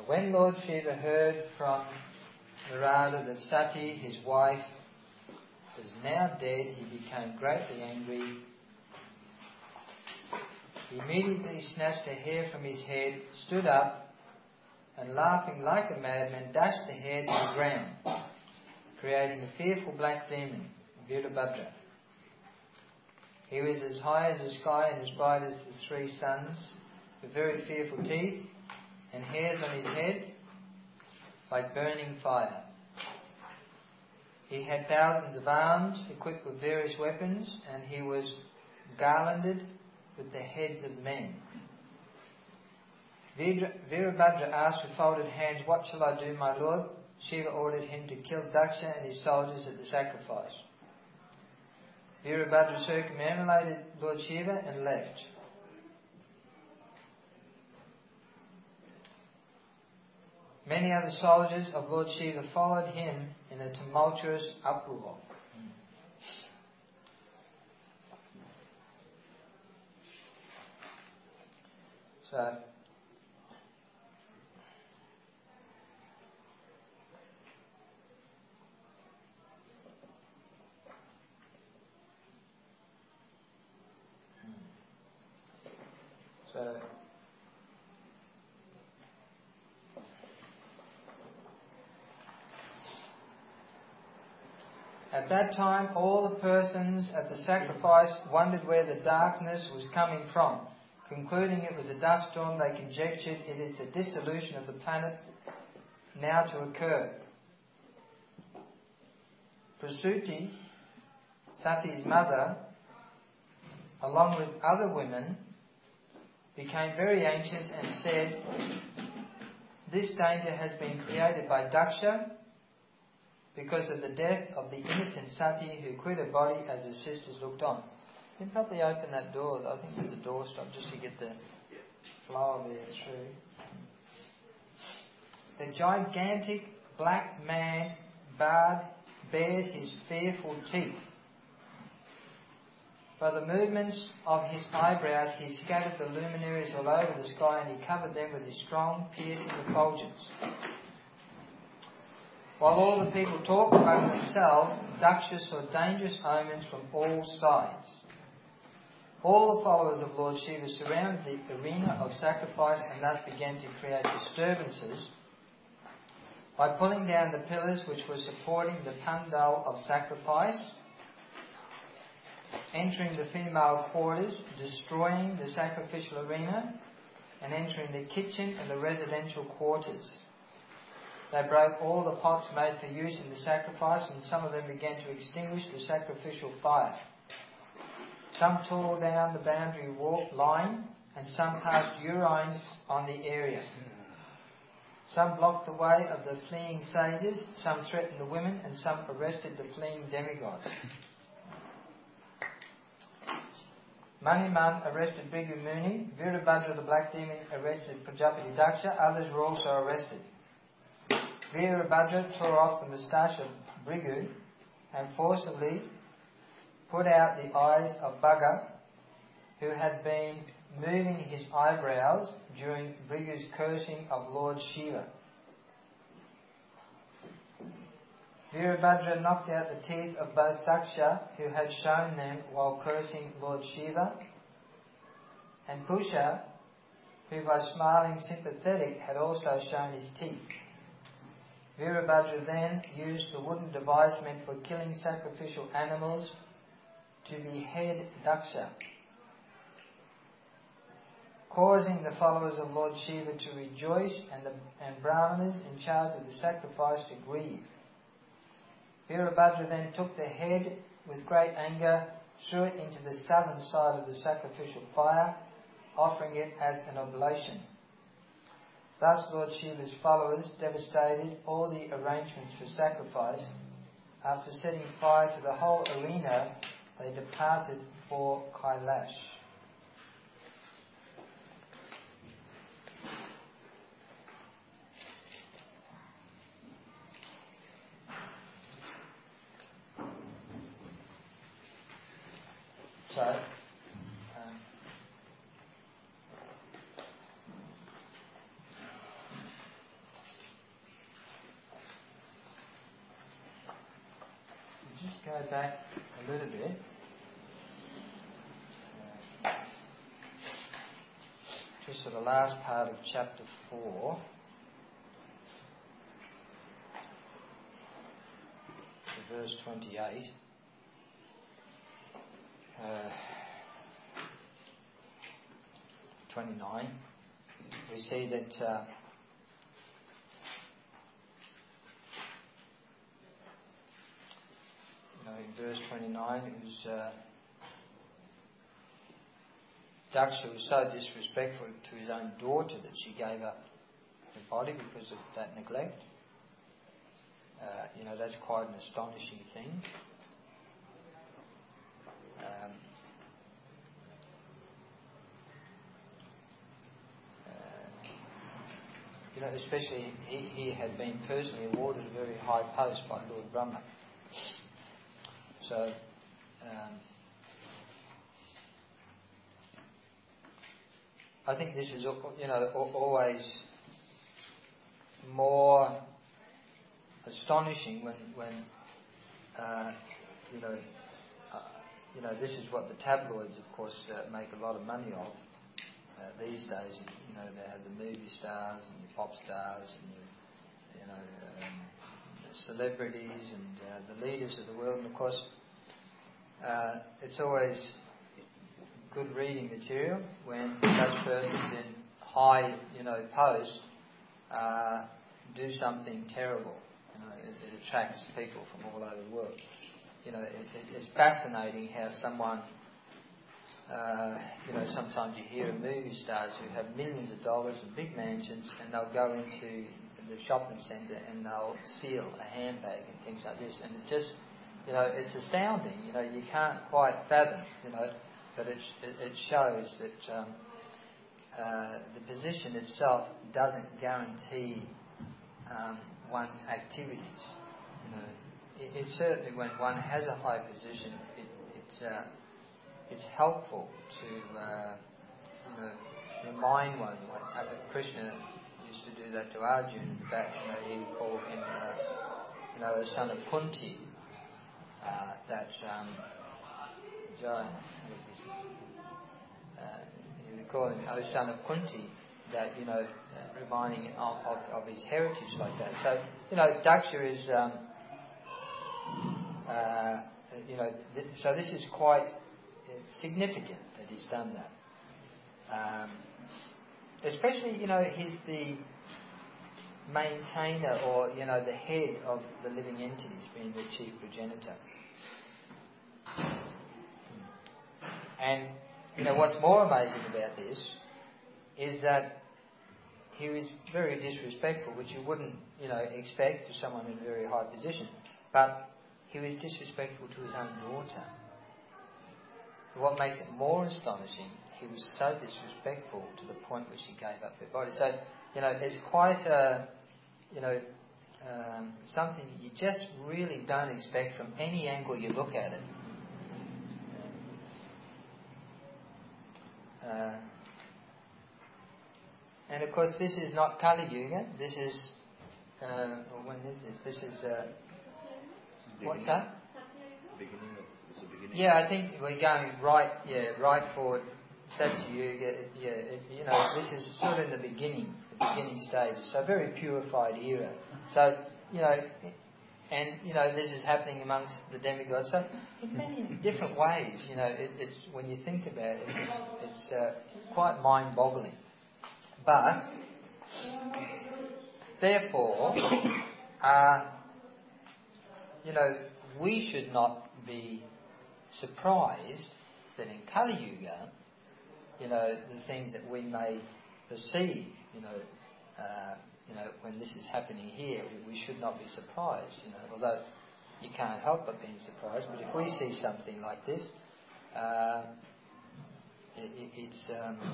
When Lord Shiva heard from Narada that Sati, his wife, was now dead, he became greatly angry. He immediately snatched a hair from his head, stood up, and laughing like a madman, dashed the hair to the ground, creating a fearful black demon, Virabhadra. He was as high as the sky and as bright as the three suns, with very fearful teeth and hairs on his head like burning fire. He had thousands of arms equipped with various weapons, and he was garlanded with the heads of men. Virabhadra asked with folded hands, "What shall I do, my lord?" Shiva ordered him to kill Daksha and his soldiers at the sacrifice. Virabhadra circumambulated Lord Shiva and left. Many other soldiers of Lord Shiva followed him in a tumultuous uproar. So, at that time, all the persons at the sacrifice wondered where the darkness was coming from. Concluding it was a dust storm, they conjectured it is the dissolution of the planet now to occur. Prasuti, Sati's mother, along with other women, became very anxious and said, "This danger has been created by Daksha because of the death of the innocent Sati who quit her body as her sisters looked on." You can probably open that door. I think there's a door stop just to get the flow of air through. The gigantic black man bared his fearful teeth. By the movements of his eyebrows, he scattered the luminaries all over the sky, and he covered them with his strong, piercing effulgence. While all the people talked among themselves, Daksha saw dangerous omens from all sides. All the followers of Lord Shiva surrounded the arena of sacrifice and thus began to create disturbances by pulling down the pillars which were supporting the pandal of sacrifice, entering the female quarters, destroying the sacrificial arena, and entering the kitchen and the residential quarters. They broke all the pots made for use in the sacrifice, and some of them began to extinguish the sacrificial fire. Some tore down the boundary wall line, and some cast urine on the area. Some blocked the way of the fleeing sages, some threatened the women, and some arrested the fleeing demigods. Maniman arrested Bhrigu Muni. Virabhadra the black demon arrested Prajapati Daksha. Others were also arrested. Virabhadra tore off the moustache of Bhrigu and forcibly put out the eyes of Bhaga, who had been moving his eyebrows during Bhrigu's cursing of Lord Shiva. Virabhadra knocked out the teeth of both Daksha, who had shown them while cursing Lord Shiva, and Pusha, who by smiling sympathetic had also shown his teeth. Virabhadra then used the wooden device meant for killing sacrificial animals to behead Daksha, causing the followers of Lord Shiva to rejoice and Brahmanas in charge of the sacrifice to grieve. Virabhadra then took the head with great anger, threw it into the southern side of the sacrificial fire, offering it as an oblation. Thus Lord Shiva's followers devastated all the arrangements for sacrifice. After setting fire to the whole arena, they departed for Kailash. So, back a little bit. Just to the last part of chapter 4. To verse 28. 29. We see that in verse 29 it was Daksha was so disrespectful to his own daughter that she gave up her body because of that neglect. That's quite an astonishing thing. Especially he had been personally awarded a very high post by Lord Brahma. So, I think this is, always more astonishing when this is what the tabloids, of course, make a lot of money of these days. They have the movie stars and the pop stars and the celebrities and the leaders of the world. And of course, it's always good reading material when such persons in high, post do something terrible. It attracts people from all over the world. It's fascinating how someone, sometimes you hear of movie stars who have millions of dollars and big mansions, and they'll go into the shopping centre and they'll steal a handbag and things like this. And it just, it's astounding. You can't quite fathom, but it shows that the position itself doesn't guarantee one's activities. It certainly, when one has a high position, it's helpful to remind one, like Krishna used to do that to Arjuna. In fact, he called him a son of Kunti. He would call him, O son of Kunti, that, reminding of his heritage like that. So, Daksha is, so this is quite significant that he's done that. Especially, he's the maintainer or, the head of the living entities, being the chief progenitor. And, what's more amazing about this is that he was very disrespectful, which you wouldn't, expect to someone in a very high position. But he was disrespectful to his own daughter. What makes it more astonishing, he was so disrespectful to the point which he gave up her body. So, it's quite something you just really don't expect from any angle you look at it. And of course, this is not Kali Yuga. This is when is this? This is what's that? Beginning. Yeah, I think we're going right forward. Satya Yuga. This is sort of the beginning stages. So very purified era. So this is happening amongst the demigods. So in many different ways, it's when you think about it, it's quite mind-boggling. But therefore, we should not be surprised that in Kali Yuga, the things that we may perceive, when this is happening here, we should not be surprised, although you can't help but being surprised. But if we see something like this, it's...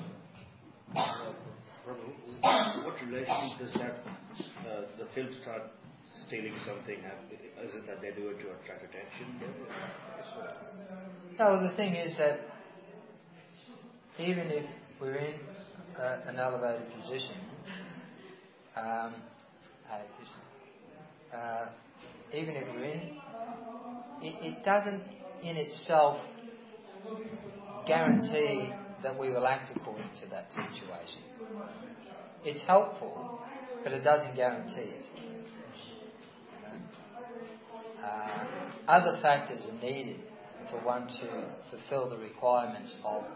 What relation does that the film start stealing something? Is it that they do it to attract attention? No, the thing is that even if we're in an elevated position, even if we're it doesn't in itself guarantee that we will act according to that situation. It's helpful, but it doesn't guarantee it. Other factors are needed for one to fulfill the requirements of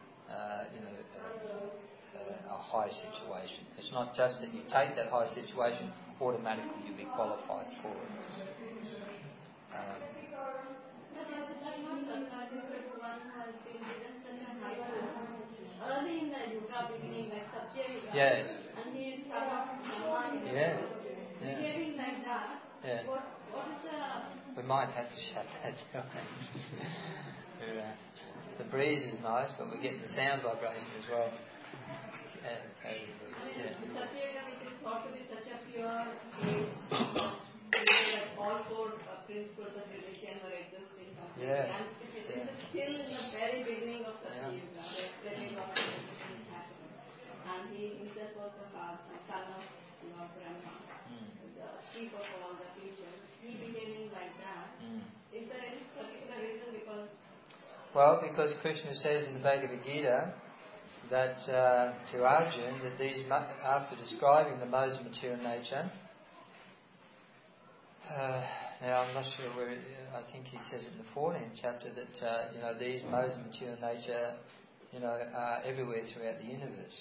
a high situation. It's not just that you take that high situation, automatically you'll be qualified for it. Early in the yoga beginning, like Satya, yes. And he started behaving like that. Yeah. What is the... We might have to shut that down. The breeze is nice, but we're getting the sound vibration as well. Satyagraha is thought to be such a pure age, that all four principles of religion were existing completely. Yeah. And it is still in the very beginning of Satyagraha, the spreading of religion happened. And he himself was the son of Lord Brahma, the chief of all the creatures. He behaving like that. Is there any particular reason? Because Krishna says in the Bhagavad Gita that to Arjuna that these, after describing the modes of material nature, now I'm not sure where. I think he says it in the 14th chapter that these modes of material nature, are everywhere throughout the universe.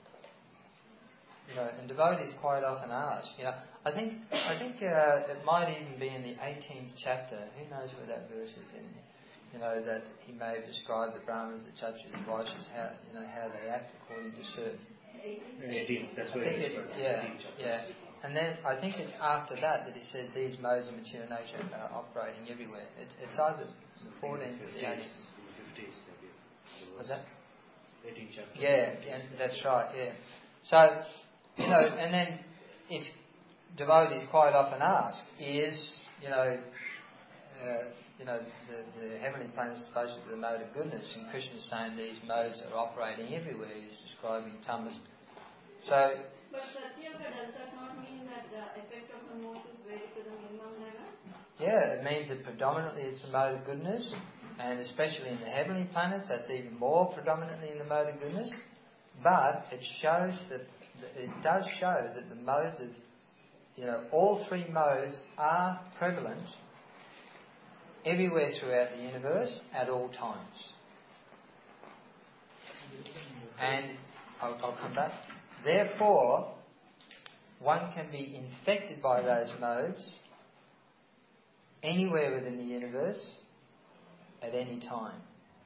And devotees quite often ask. I think it might even be in the 18th chapter. Who knows where that verse is in? That he may have described the Brahmanas, the Kshatriyas, and Vaishyas, how they act according to certain. 18th, that's where it is. Yeah. And then I think it's after that he says these modes of material nature are operating everywhere. It's either the 14th or the 18th. What's that? 18th chapter. Yeah, that's right. Yeah. So and then it's devotees quite often ask the heavenly planets are supposed to be the mode of goodness, and Krishna is saying these modes are operating everywhere. He's describing tamas. But Satyagraha, does that not mean that the effect of the modes is very to the minimum level? Yeah, it means that predominantly it's the mode of goodness, and especially in the heavenly planets, that's even more predominantly in the mode of goodness. But it does show that the modes of, all three modes are prevalent everywhere throughout the universe at all times. And I'll come back. Therefore, one can be infected by those modes anywhere within the universe at any time.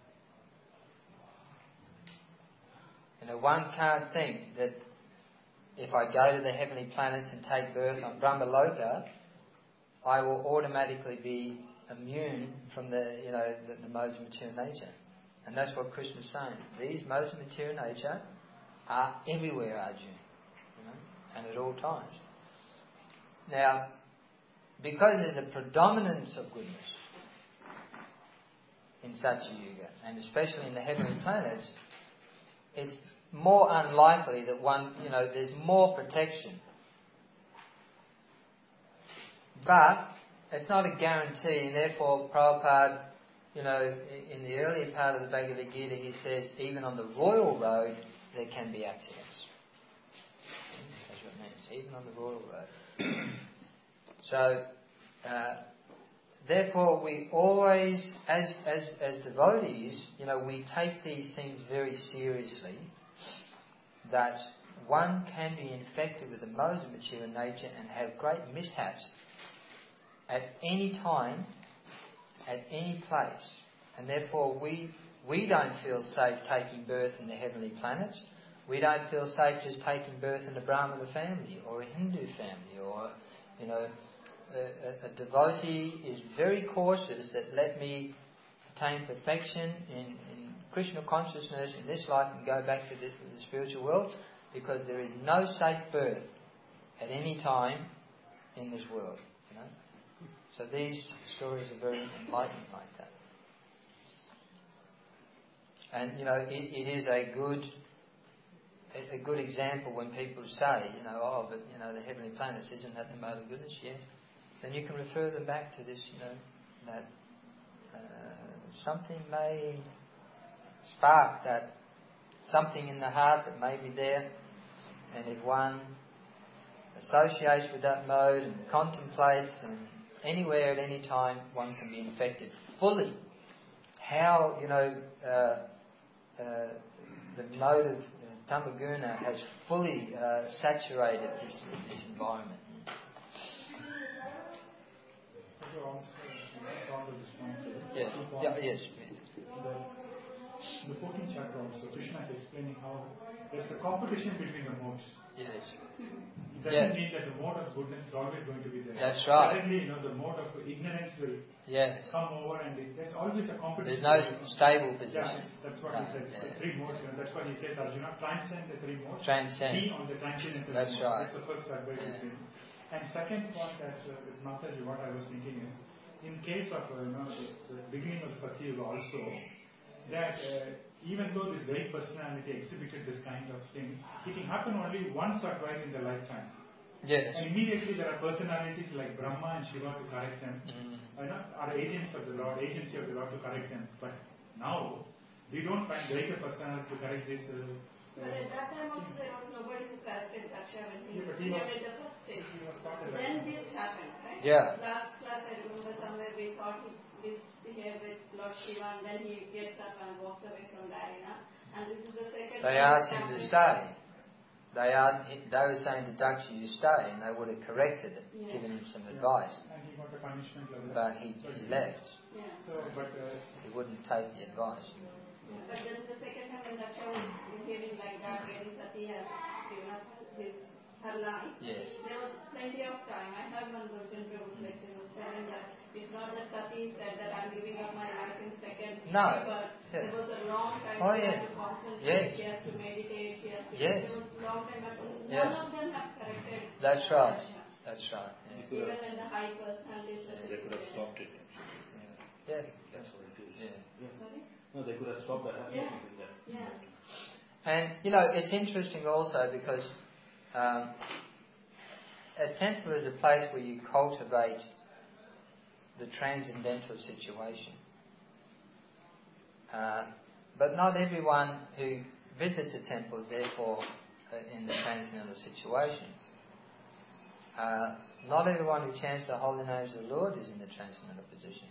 One can't think that if I go to the heavenly planets and take birth on Brahmaloka, I will automatically be immune from the modes of material nature. And that's what Krishna is saying. These modes of material nature are everywhere, Arjuna, and at all times. Now, because there's a predominance of goodness in Satyayuga, and especially in the heavenly planets, it's more unlikely that there's more protection. But it's not a guarantee, and therefore Prabhupada, in the earlier part of the Bhagavad Gita, he says even on the royal road there can be accidents. That's what it means, even on the royal road. So, therefore we always, as devotees, we take these things very seriously, that one can be infected with the modes of material nature and have great mishaps at any time, at any place. And therefore we don't feel safe taking birth in the heavenly planets. We don't feel safe just taking birth in a Brahmana family or a Hindu family, or a devotee is very cautious that let me attain perfection in Krishna consciousness in this life and go back to the spiritual world, because there is no safe birth at any time in this world. So these stories are very enlightening like that. And it is a good example when people say, but the heavenly planets, isn't that the mode of goodness? Yes. Then you can refer them back to this, that something may spark that something in the heart that may be there, and if one associates with that mode and contemplates, and anywhere at any time one can be infected fully. How, the mode of Tamaguna has fully saturated this environment. Yes. The 14th chapter also, Krishna is explaining how there's a competition between the modes. Yes. It doesn't mean that the mode of goodness is always going to be there. That's right. Suddenly, the mode of ignorance will come over, and there's always a competition. There's no stable position. Yeah, that's what he says. The three modes, that's what he says, Arjuna, transcend the three modes. Transcend. Be on the transcendental That's mode. right. That's the first advice he's given. And second point, as with Mataji, what I was thinking is, in case of the beginning of the Satyuga also, that even though this great personality exhibited this kind of thing, it can happen only once or twice in their lifetime. Yes. And immediately there are personalities like Brahma and Shiva to correct them, are agents of the Lord, agency of the Lord to correct them. But now, we don't find greater personality to correct this. But at that time also there was nobody who corrected Daksha when he was at the first stage. Then this happened, right? Yeah. Last class I remember somewhere we thought he misbehaved with Lord Shiva, and then he gets up and walks away from the arena. And this is the second They time asked him to stay. They were saying to Daksha, you stay, and they would have corrected it, given him some advice. And he got a punishment like that. But he left. Yeah. So, He wouldn't take the advice. But then the second time when Daksha was behaving like that, getting Sati has given up her life, Yes. there was plenty of time. I heard one Bhajan Prabhu's lecture was telling that it's not that Sati said that I'm giving up my life in seconds. No. But there was a long time she had to concentrate, she has to meditate, she has to... There was a long time, but none of them have corrected. That's right. That's right. Even in the high personalities. They could have stopped it. Yeah. That's what it is. Sorry? No, they could have stopped that happening. Yeah. And, it's interesting also because a temple is a place where you cultivate the transcendental situation. But not everyone who visits a temple is therefore in the transcendental situation. Not everyone who chants the holy names of the Lord is in the transcendental position.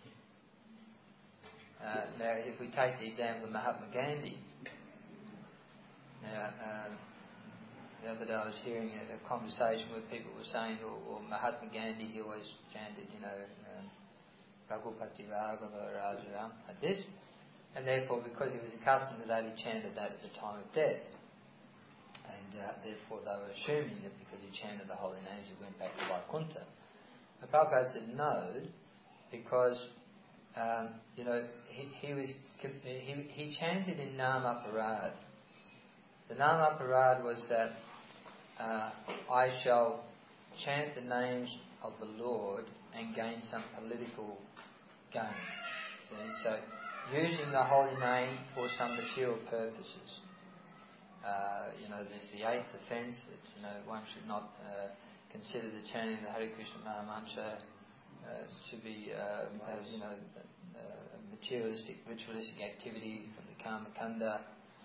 Now, if we take the example of Mahatma Gandhi, the other day I was hearing a conversation where people were saying, or Mahatma Gandhi, he always chanted, Raghupati Raghava Rajaram, like this, and therefore, because he was accustomed to that, he chanted that at the time of death. And therefore, they were assuming that because he chanted the holy names, he went back to Vaikuntha. But Prabhupada said no, because he chanted in Namaparad. The Namaparad was that I shall chant the names of the Lord and gain some political gain. So using the holy name for some material purposes. There's the eighth offence that one should not consider the chanting of the Hare Krishna Maha Mantra to be materialistic, ritualistic activity from the Karma Kanda.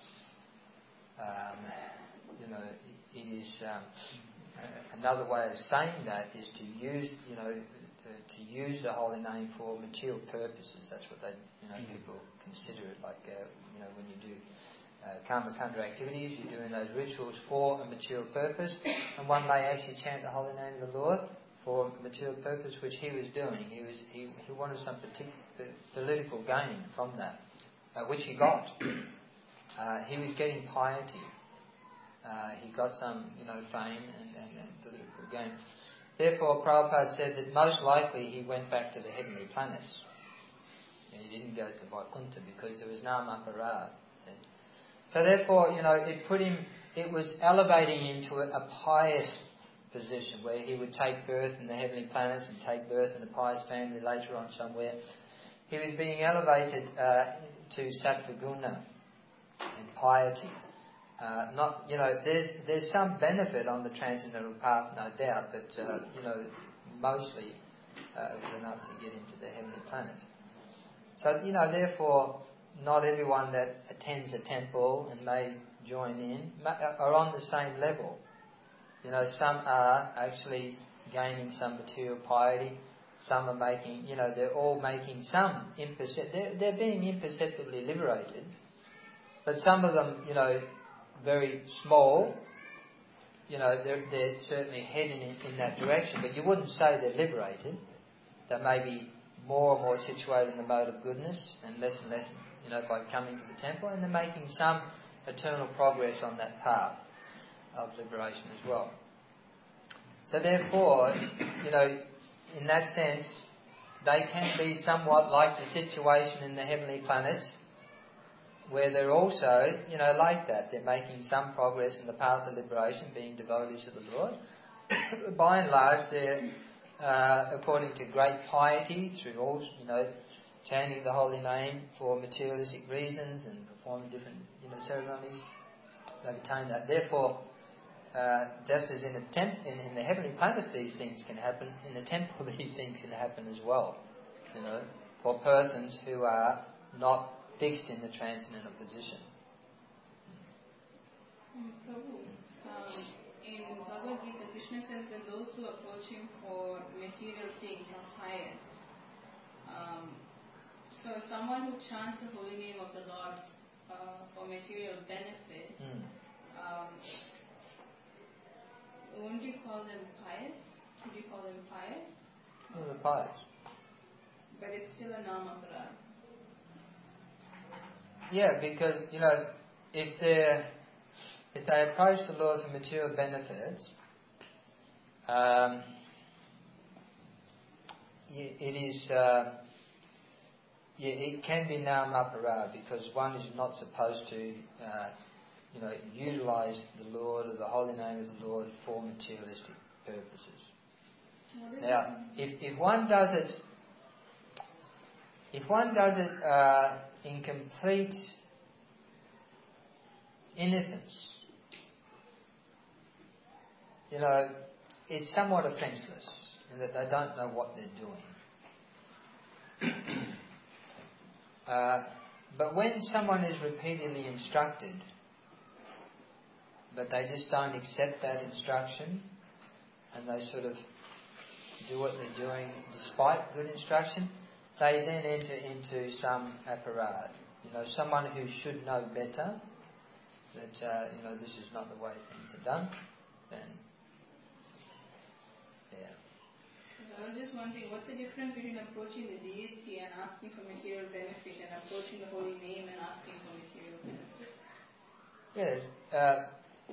It is another way of saying that is to use to use the holy name for material purposes. That's what they people consider it like. When you do Karma Kanda activities, you're doing those rituals for a material purpose, and one may actually chant the holy name of the Lord for a material purpose, which he was doing. He wanted some particular political gain from that, which he got. He was getting piety. He got some, fame and political gain. Therefore, Prabhupada said that most likely he went back to the heavenly planets. He didn't go to Vaikuntha because there was Namaparad. So therefore, it was elevating him to a pious position where he would take birth in the heavenly planets and take birth in a pious family later on somewhere. He was being elevated to sattva guna and piety. There's some benefit on the transcendental path, no doubt, but mostly enough to get into the heavenly planets. So, therefore, not everyone that attends a temple and may join in are on the same level. Some are actually gaining some material piety. Some are making, they're all making some they're being imperceptibly liberated. But some of them, very small, they're certainly heading in that direction. But you wouldn't say they're liberated. They may be more and more situated in the mode of goodness and less, by coming to the temple. And they're making some eternal progress on that path of liberation as well. So therefore, in that sense, they can be somewhat like the situation in the heavenly planets, where they're also, like that. They're making some progress in the path of liberation, being devotees of the Lord. By and large, they're, according to great piety, through all, chanting the holy name for materialistic reasons and performing different, ceremonies, they've attained that. Therefore, just as in the heavenly planets these things can happen, in the temple these things can happen as well, for persons who are not fixed in the transcendental position. Prabhu, in Bhagavad Gita, Krishna says that those who approach him for material things are pious. So someone who chants the holy name of the Lord for material benefit, won't you call them pious? Would you call them pious? Well, they're pious. But it's still a nama-aparad. Yeah, because, if they approach the Lord for material benefits, it can be nama-aparad, because one is not supposed to utilize the Lord or the holy name of the Lord for materialistic purposes. Now, if one does it in complete innocence, it's somewhat offenceless in that they don't know what they're doing. But when someone is repeatedly instructed, but they just don't accept that instruction, and they sort of do what they're doing despite good instruction, they then enter into some aparad. Someone who should know better, that this is not the way things are done, then I was just wondering, what's the difference between approaching the deity and asking for material benefit, and approaching the holy name and asking for material benefit? Yes.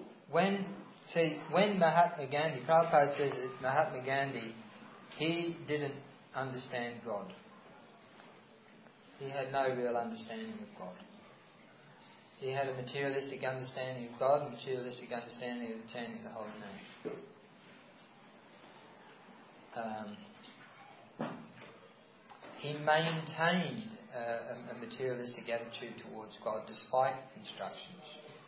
When Mahatma Gandhi, Prabhupada says that Mahatma Gandhi, he didn't understand God. He had no real understanding of God. He had a materialistic understanding of God, a materialistic understanding of chanting the holy name. He maintained a materialistic attitude towards God despite instructions.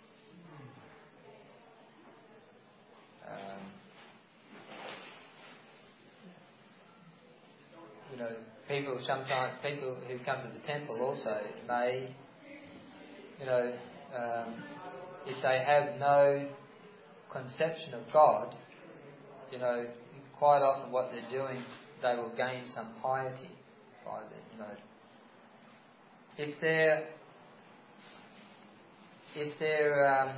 People who come to the temple also may, if they have no conception of God, quite often what they're doing, they will gain some piety by that. If they're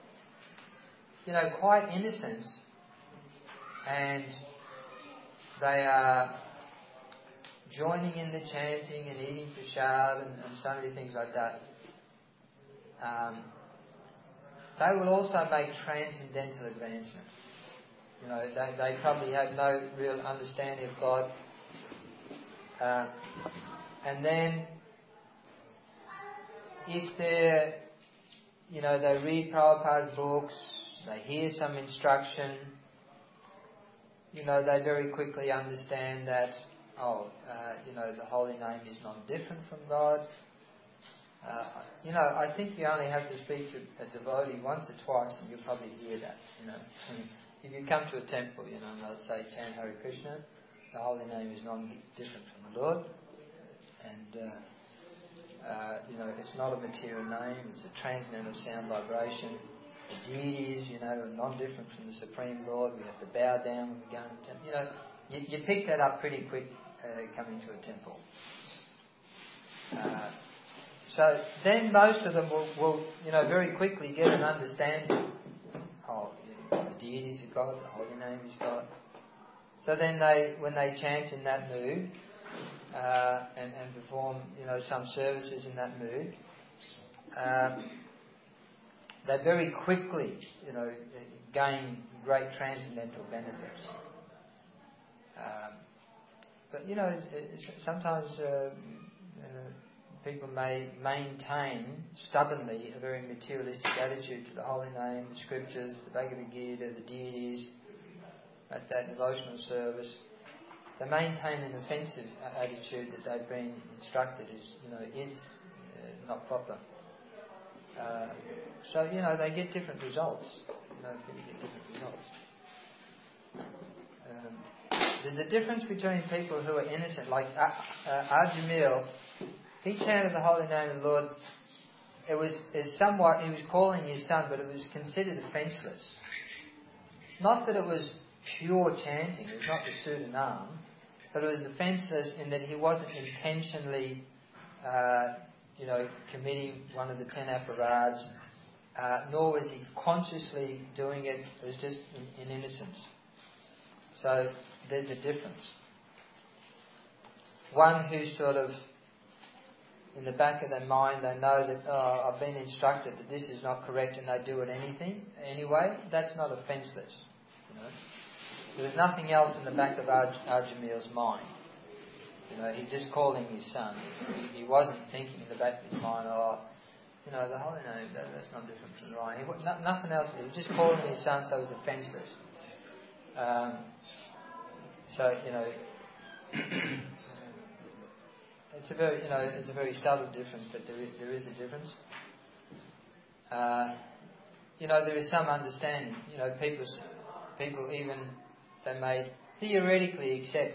quite innocent and they are joining in the chanting and eating prasad and so many things like that, they will also make transcendental advancement. They probably have no real understanding of God. And then, if they read Prabhupada's books, they hear some instruction, they very quickly understand that, the holy name is not different from God. I think you only have to speak to a devotee once or twice and you'll probably hear that, If you come to a temple, and they'll say, chant Hare Krishna, the holy name is not different from the Lord. And it's not a material name, it's a transcendental sound vibration. The deities, are non-different from the Supreme Lord. We have to bow down when we go into the temple. You pick that up pretty quick coming to a temple. So then most of them will very quickly get an understanding. Oh, the deities are God, the holy name is God. So then when they chant in that mood and perform, some services in that mood, they very quickly, gain great transcendental benefits. But sometimes people may maintain stubbornly a very materialistic attitude to the holy name, the scriptures, the Bhagavad Gita, the deities, at that devotional service. They maintain an offensive attitude that they've been instructed is not proper. So they get different results. People get different results. There's a difference between people who are innocent, like Ajamil. He chanted the holy name of the Lord. He was calling his son, but it was considered offenceless. Not that it was pure chanting, it was not the Sudanam, but it was offenceless in that he wasn't intentionally, committing one of the 10 aparadhs, nor was he consciously doing it. It was just in innocence. So there's a difference. One who's sort of in the back of their mind, they know that I've been instructed that this is not correct, and they do it anyway. That's not offenceless. There was nothing else in the back of Ajamil's mind. He's just calling his son. He wasn't thinking in the back of his mind, the holy name, that's not different from the right. Nothing else. He was just calling his son, so it was offenceless. It's a very subtle difference, but there is a difference. There is some understanding. People even they may theoretically accept.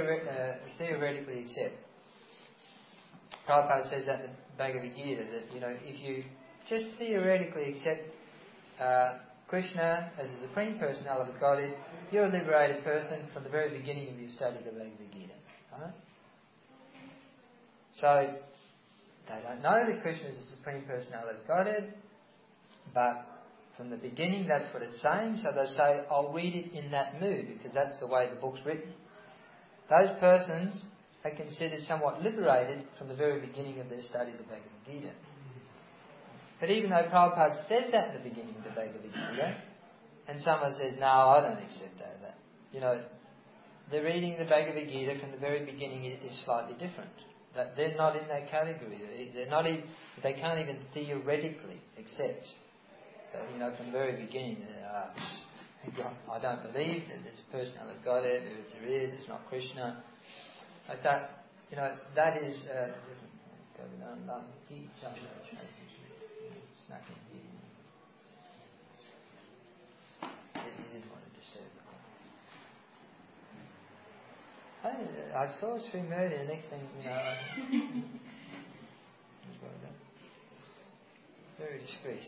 Prabhupada says that in the Bhagavad Gita that if you just theoretically accept Krishna as the Supreme Personality of Godhead, you're a liberated person from the very beginning of your study of the Bhagavad Gita. Right? So they don't know that Krishna is the Supreme Personality of Godhead, but from the beginning that's what it's saying, so they say, I'll read it in that mood, because that's the way the book's written. Those persons are considered somewhat liberated from the very beginning of their study of the Bhagavad Gita. But even though Prabhupada says that in the beginning of the Bhagavad Gita, and someone says, no, I don't accept that. The reading of the Bhagavad Gita from the very beginning is slightly different. That they're not in that category. They can't even theoretically accept. From the very beginning, I don't believe that there's a personality of Godhead. If there is, it's not Krishna. Like that, that is different. He didn't want to disturb the I saw Sri Murti, the next thing, very discreet.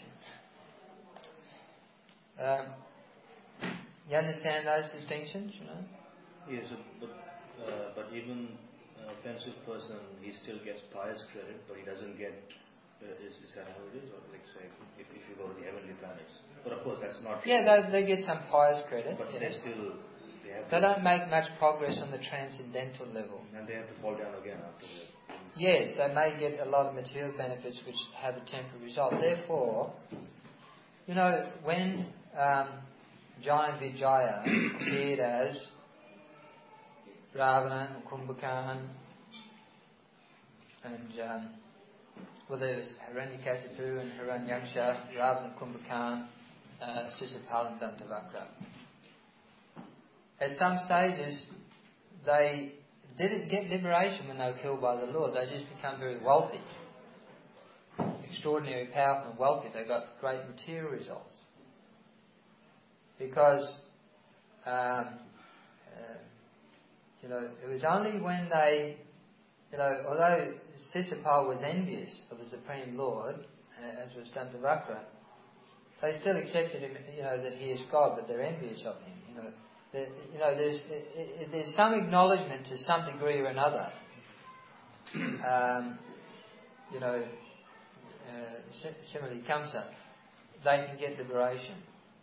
You understand those distinctions, Yes, but even an offensive person, he still gets pious credit, but he doesn't get. Is that how it is, or like say, if you go to the heavenly planets? But of course, that's not. Yeah, they get some pious credit, but they still. They don't make much progress on the transcendental level. And they have to fall down again after that. Yes, they may get a lot of material benefits which have a temporary result. Therefore, when Giant Vijaya appeared as Ravana and Kumbhakarna, and there was Hiranyakasipu and Hiranyaksha, Ravana and Kumbhakarna, Sisapal and Dantavakra. At some stages, they didn't get liberation when they were killed by the Lord. They just become very wealthy, extraordinarily powerful and wealthy. They got great material results because it was only when they, although Sisapa was envious of the Supreme Lord, as was Dantavakra, they still accepted him, that he is God, but they're envious of him. There's some acknowledgement to some degree or another. Similarly, Kamsa, they can get liberation.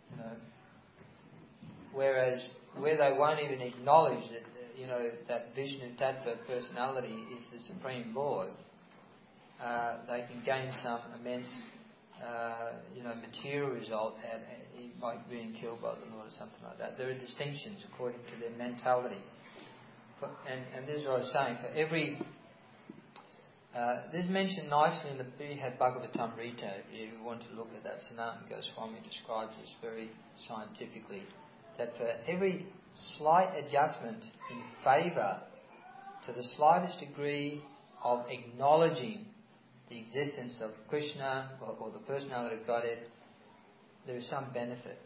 Whereas where they won't even acknowledge that, that Vishnu Tattva personality is the Supreme Lord, they can gain some immense, material result by being killed by the Lord or something like that. There are distinctions according to their mentality. And this is what I was saying. For every this is mentioned nicely in the Brihad Bhagavatamrita. If you want to look at that, Sanatana Goswami describes this very scientifically. That for every slight adjustment in favour to the slightest degree of acknowledging the existence of Krishna or the personality of Godhead, there is some benefit.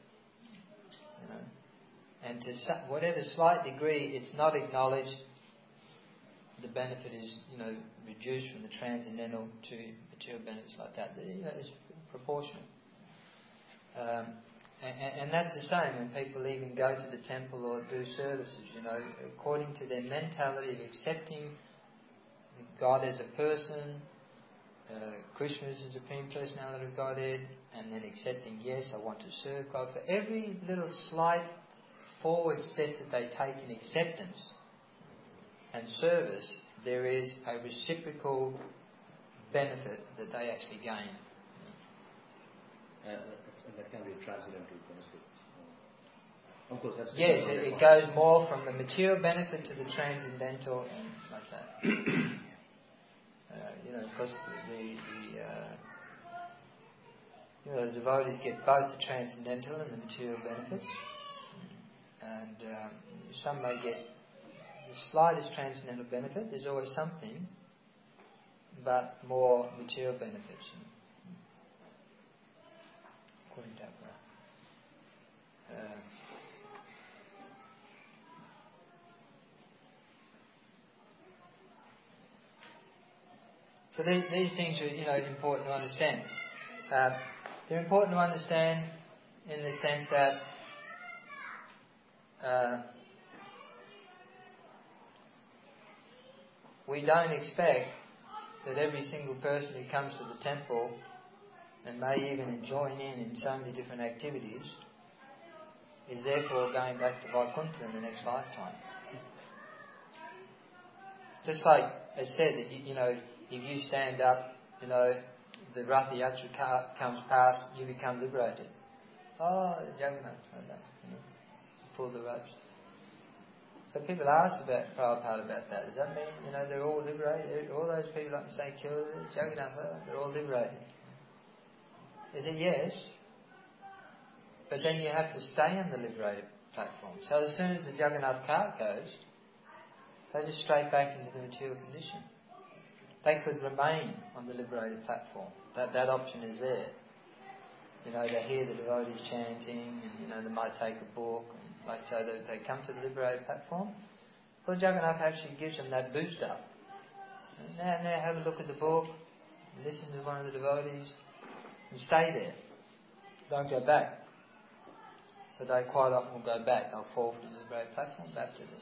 And to whatever slight degree it's not acknowledged, the benefit is, reduced from the transcendental to material benefits like that. It's proportional. And that's the same when people even go to the temple or do services, according to their mentality of accepting God as a person, Krishna as the Supreme Personality of Godhead, and then accepting, yes, I want to serve God. For every little slight forward step that they take in acceptance and service, there is a reciprocal benefit that they actually gain. And that can be a transcendental benefit. Of course, that's it goes more from the material benefit to the transcendental and like that. Because the devotees get both the transcendental and the material benefits. And some may get the slightest transcendental benefit. There's always something, but more material benefits. According to so these things are important to understand. They're important to understand in the sense that we don't expect that every single person who comes to the temple and may even join in so many different activities is therefore going back to Vaikuntha in the next lifetime. Just like I said, that if you stand up, the Ratha Yatra comes past, you become liberated. Oh, Jagannath, pull the ropes. So people ask about Prabhupada about that. Does that mean, they're all liberated? All those people up in St. Kilda, Jagannath, they're all liberated. Is it yes? But then you have to stay on the liberated platform. So as soon as the Jagannath cart goes, they just straight back into the material condition. They could remain on the liberated platform. That option is there. They hear the devotees chanting, and they might take a book, and like so they come to the liberated platform. Well, Jagannath actually gives them that boost up. And now have a look at the book, listen to one of the devotees, and stay there. Don't go back. But they quite often will go back. They'll fall from the liberated platform back to the.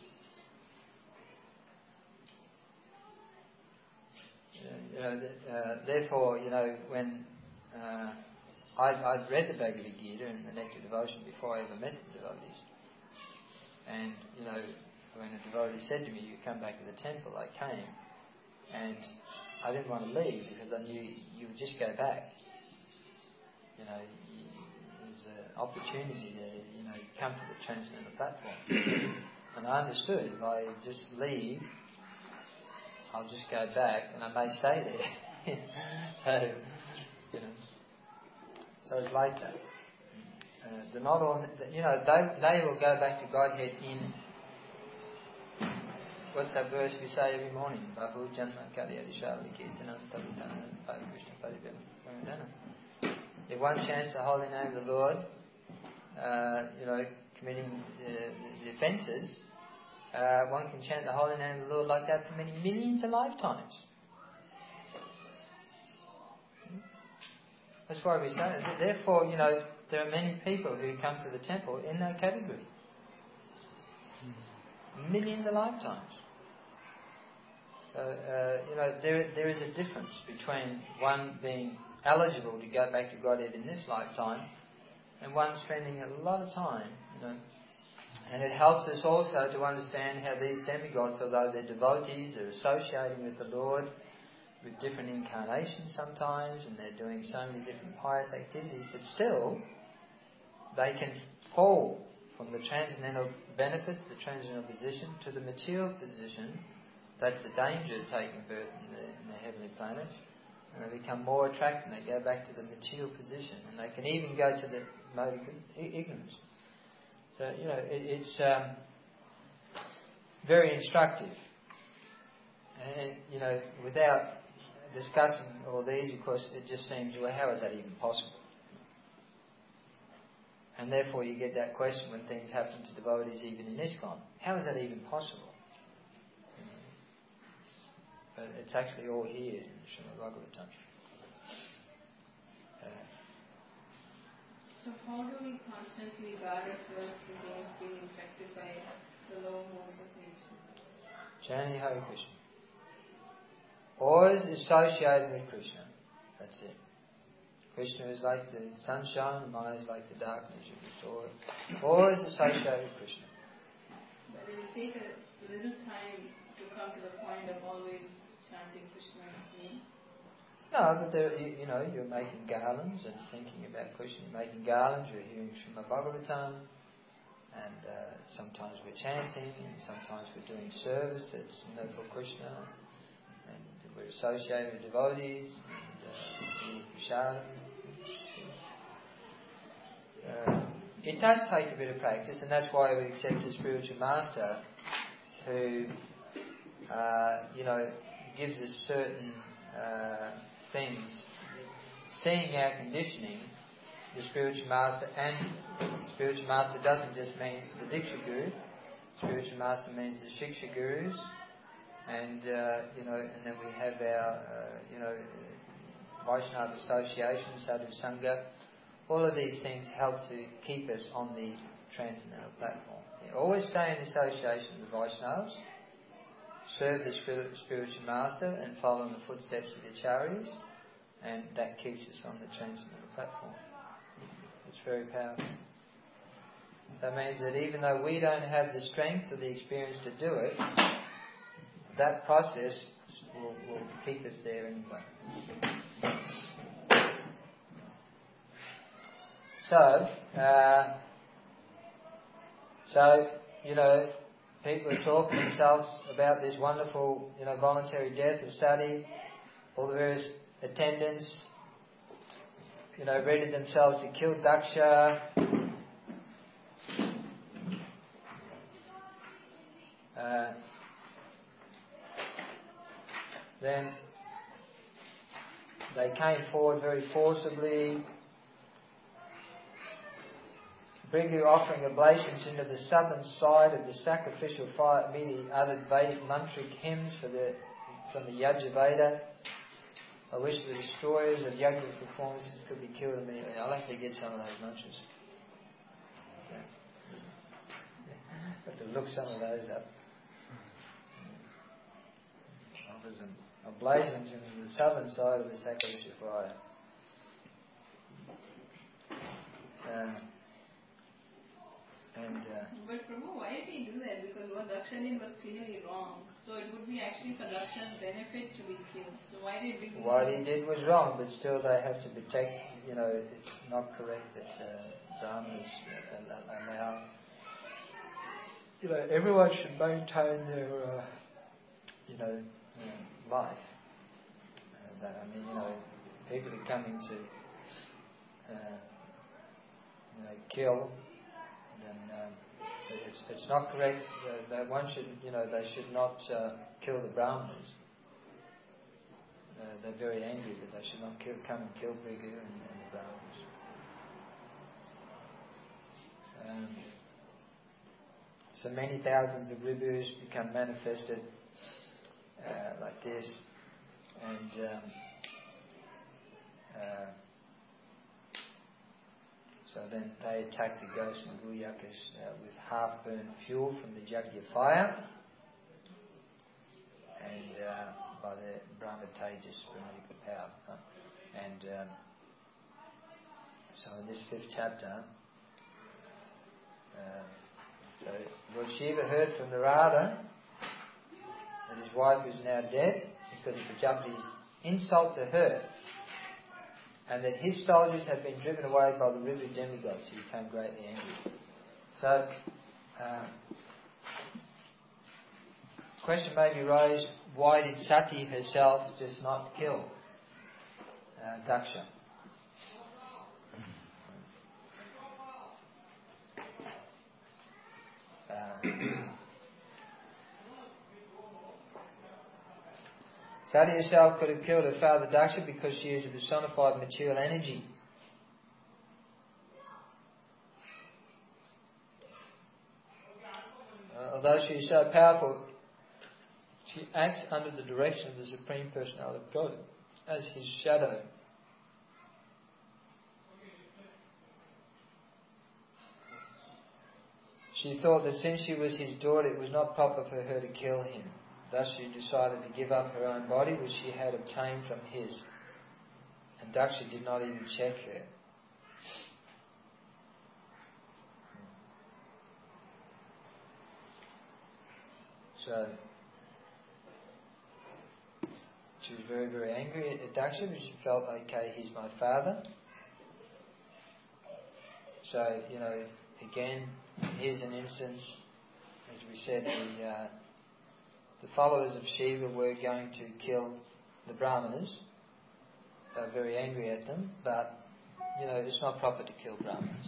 Therefore, when I'd read the Bhagavad Gita and the Nectar Devotion before I ever met the devotees, and when a devotee said to me, "You come back to the temple," I came, and I didn't want to leave because I knew you would just go back. It was an opportunity to come to the transcendental platform, and I understood if I just leave, I'll just go back and I may stay there. So it's like that. They're not all, they will go back to Godhead in, what's that verse we say every morning? Bahu Janma Kalyadi Shavali Kirtanam Tavitanam Pada Krishna Paribham. If one chants the holy name of the Lord, committing the offences, one can chant the holy name of the Lord like that for many millions of lifetimes. That's why we say it. Therefore, there are many people who come to the temple in that category. Millions of lifetimes. So, there is a difference between one being eligible to go back to Godhead in this lifetime and one spending a lot of time, And it helps us also to understand how these demigods, although they're devotees, they're associating with the Lord with different incarnations sometimes, and they're doing so many different pious activities, but still they can fall from the transcendental benefits, the transcendental position, to the material position. That's the danger of taking birth in the heavenly planets. And they become more attracted, and they go back to the material position, and they can even go to the mode of ignorance. So, it's very instructive. And, without discussing all these, of course, it just seems, well, how is that even possible? And therefore you get that question when things happen to devotees even in ISKCON. How is that even possible? But it's actually all here in the Srimad Bhagavatam. So how do we constantly guard ourselves against being infected by the low modes of nature? Chanting Hare Krishna. Always associated with Krishna. That's it. Krishna is like the sunshine, Maya is like the darkness. You restore it. Always associated with Krishna. But it will take a little time to come to the point of always chanting Krishna's name. No, but there, you're making garlands and thinking about Krishna. You're making garlands, you're hearing Srimad Bhagavatam, and sometimes we're chanting, and sometimes we're doing service that's for Krishna, and we're associated with devotees, and eating prasadam. It does take a bit of practice, and that's why we accept a spiritual master who, gives us certain things. Seeing our conditioning, the spiritual master, and spiritual master doesn't just mean the Diksha Guru. Spiritual master means the Shiksha Gurus, and and then we have our Vaishnava association, Sadhu Sangha. All of these things help to keep us on the transcendental platform. Always stay in association with the Vaishnavas, serve the spiritual master, and follow in the footsteps of the acharyas, and that keeps us on the transcendental platform. It's very powerful. That means that even though we don't have the strength or the experience to do it, that process will keep us there anyway. People are talking themselves about this wonderful, voluntary death of Sati. All the various attendants, readied themselves to kill Daksha. Then they came forward very forcibly. Bhrigu, offering oblations into the southern side of the sacrificial fire, immediately uttered Vedic mantric hymns from the Yajurveda. I wish the destroyers of yogic performances could be killed immediately. I'll have to get some of those mantras. Have to look some of those up. Offers and oblations into the southern side of the sacrificial fire. But Prabhu, why did he do that? Because what Daksha did was clearly wrong. So it would be actually for Daksha's benefit to be killed. So why did he do that? What he did was wrong, but still they have to protect, it's not correct that Brahmanas allow. Everyone should maintain their, life. People are coming to, kill. Then it's not correct that one should, they should not kill the Brahmanas. They're very angry that they should not come and kill Bhrigu and the Brahmanas. So many thousands of ribus become manifested like this, and So then they attacked the ghosts and Gulyakas with half-burned fuel from the Jagya fire, and by the Brahma-Tejas Brahmanical power. And so in this 5th chapter, so Lord Shiva heard from Narada that his wife was now dead because of Prajapati's insult to her, and that his soldiers had been driven away by the river demigods. He became greatly angry. So, question may be raised, why did Sati herself just not kill Daksha? Sati herself could have killed her father Daksha because she is a personified material energy. Although she is so powerful, she acts under the direction of the Supreme Personality of God as his shadow. She thought that since she was his daughter, it was not proper for her to kill him. Thus she decided to give up her own body, which she had obtained from his. And Daksha did not even check her. So, she was very, very angry at Daksha, but she felt, okay, he's my father. So, again, here's an instance, as we said, the followers of Shiva were going to kill the Brahmanas. They were very angry at them, but, it's not proper to kill Brahmanas.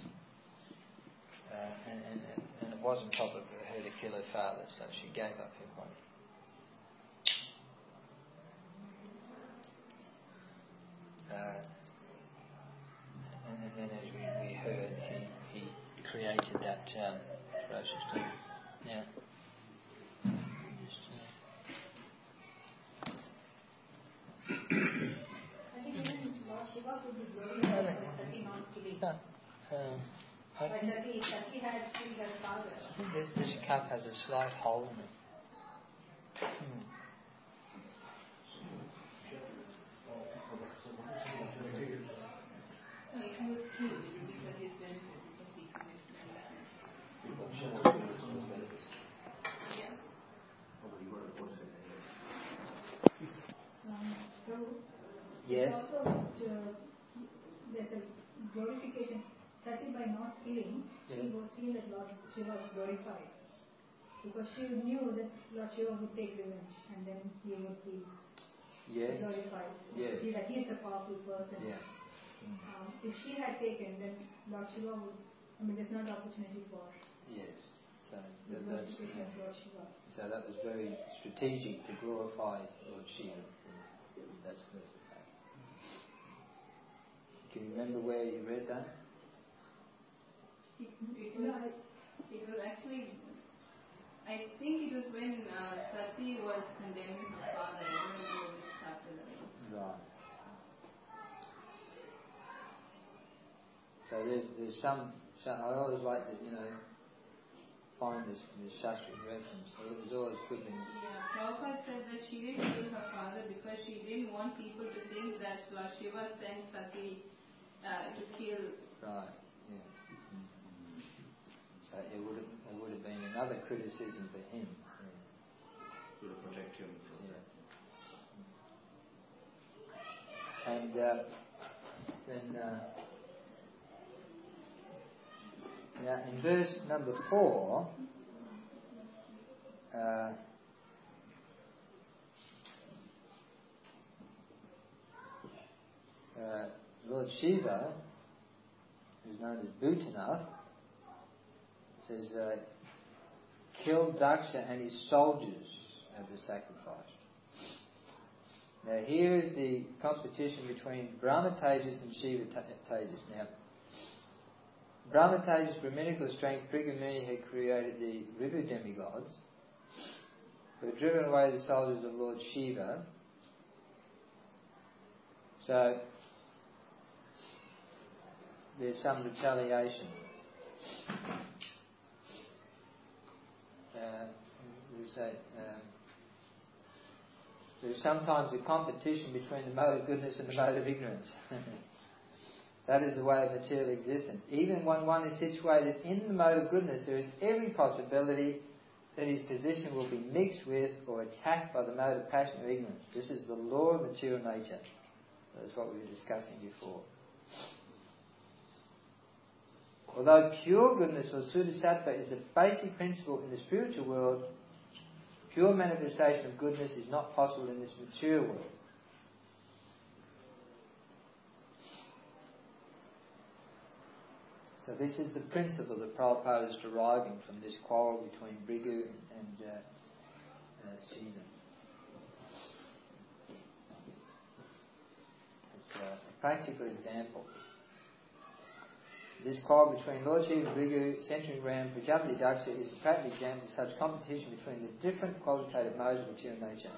And it wasn't proper for her to kill her father, so she gave up her body. And then, as we heard, he created that process too. Yeah. I think even Lord Shiva could be glorified by Sati not killing. By Sati had killed her father. I think this cup has a slight hole in it. No, if he was killed, it would be for his benefit because he commits Yes. Also, there's a glorification. Sati, by not killing, she was seen that Lord Shiva was glorified. Because she knew that Lord Shiva would take revenge and then he would be glorified. Yes. He is a powerful person. Yeah. If she had taken, then Lord Shiva would, there's not opportunity for Yes. So the glorification of Lord Shiva. So that was very strategic to glorify Lord Shiva. That's the fact. Can you remember where you read that? It was actually, I think it was when Sati was condemning her father. I don't remember which chapter that was. Right. So there's some I always like to, find this Shastric reference. So it was always good when... Yeah, Prabhupada said that she didn't kill her father because she didn't want people to think that Lord Shiva sent Sati to kill. Right, yeah. Mm-hmm. So it would have been another criticism for him. To protect him from And then now in verse number 4, Lord Shiva, who's known as Bhutanath, says, kill Daksha and his soldiers as a sacrifice. Now here is the competition between Brahma Tejas and Shiva Tejas. Now, Brahma Tejas, Brahminical strength, Prigamuni had created the river demigods, who had driven away the soldiers of Lord Shiva. So, there's some retaliation. We say there's sometimes a competition between the mode of goodness and the mode of ignorance. That is the way of material existence. Even when one is situated in the mode of goodness, there is every possibility that his position will be mixed with or attacked by the mode of passion or ignorance. This is the law of material nature. That's what we were discussing before. Although pure goodness or Suddha-sattva is a basic principle in the spiritual world, pure manifestation of goodness is not possible in this material world. So this is the principle that Prabhupada is deriving from this quarrel between Bhrigu and Shiva. It's a practical example. This quarrel between Lord Shiva and Bhrigu, centering around Prajapati Daksha, is a practical example of such competition between the different qualitative modes of material nature.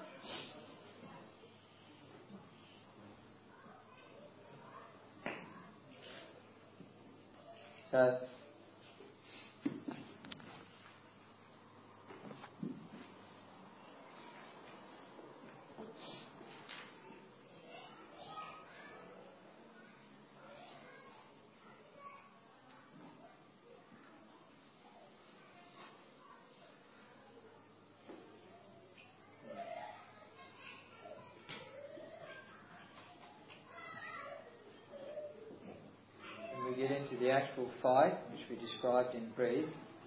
So, get into the actual fight, which we described in brief.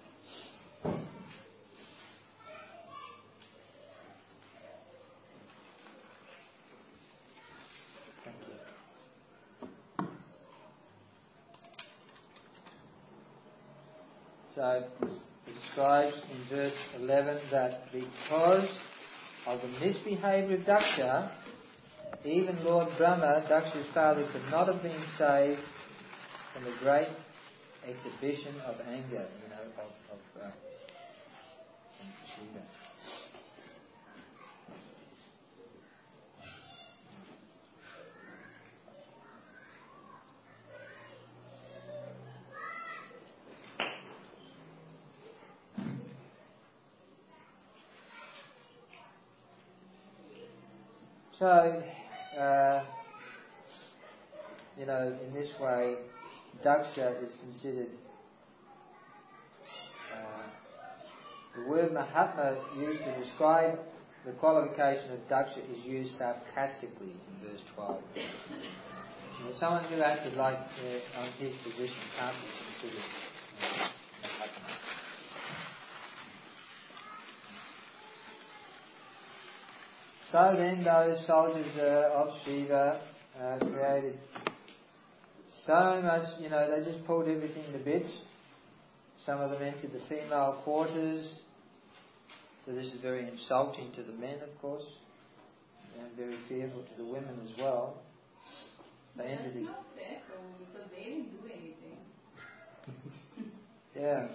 So, it describes in verse 11 that because of the misbehaviour of Daksha, even Lord Brahma, Daksha's father, could not have been saved from the great exhibition of anger, of Shiva. So, in this way, Daksha is considered, the word Mahatma used to describe the qualification of Daksha is used sarcastically in verse 12. Someone who acted like on his position can't be considered Mahatma. So then those soldiers of Shiva created so much, they just pulled everything to bits. Some of them entered the female quarters. So this is very insulting to the men, of course, and very fearful to the women as well. They entered That's not fair, because they didn't do anything. Yeah.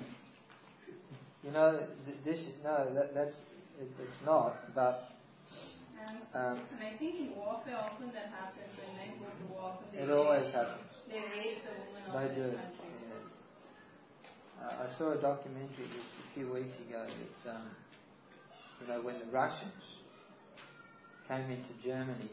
It's not, but and I think in warfare often that happens when men go to war. It always happens. They rape the women of They the do. country. Yeah. I saw a documentary just a few weeks ago that when the Russians came into Germany,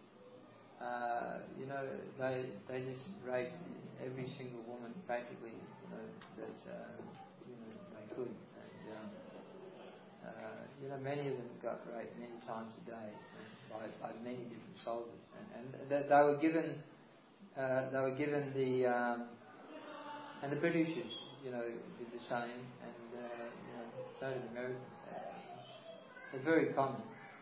they just raped every single woman practically that they could. And many of them got raped many times a day by many different soldiers, and they were given the and the Britishers did the same, and so did the Americans. It's very common.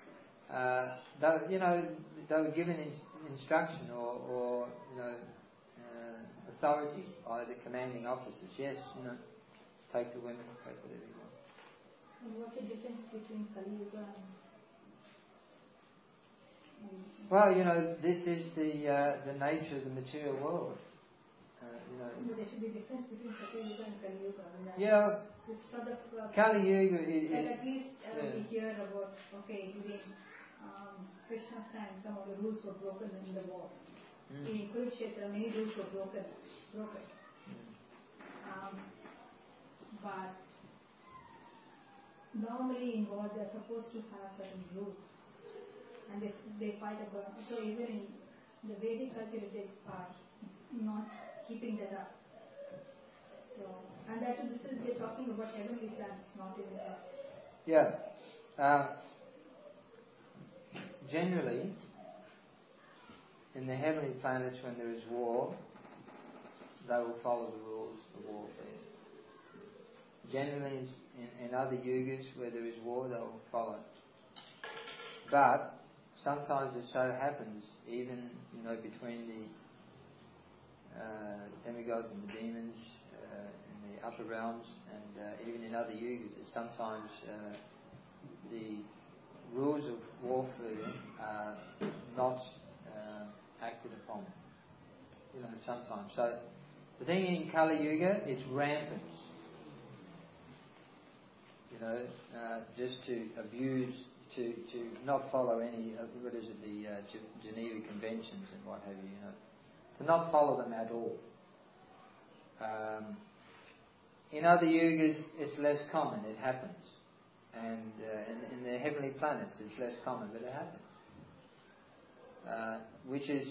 They were given instruction or authority by the commanding officers. Yes, take the women, take whatever you want. And what's the difference between Kali Yuga and? Well, this is the nature of the material world. But there should be a difference between Kali Yuga and Kali Yuga. Yeah. It's sort of Kali Yuga is. at least we hear about during Krishna's time some of the rules were broken in the war. In Kurukshetra, many rules were broken. But normally in war, they are supposed to have certain rules, and they fight about. So even in the Vedic culture, they are not keeping that up. So, and that this is they're talking about heavenly planets, not even earth. Yeah. Generally, in the heavenly planets, when there is war, they will follow the rules of warfare. Generally, in other yugas where there is war, they will follow. But sometimes it so happens, even between the demigods and the demons in the upper realms, and even in other yugas, that sometimes the rules of warfare are not acted upon. Sometimes. So the thing in Kali Yuga, it's rampant. Just to abuse, to not follow any, the Geneva Conventions and what have you, to not follow them at all. In other yugas, it's less common, it happens. And in the heavenly planets, it's less common, but it happens. Which is,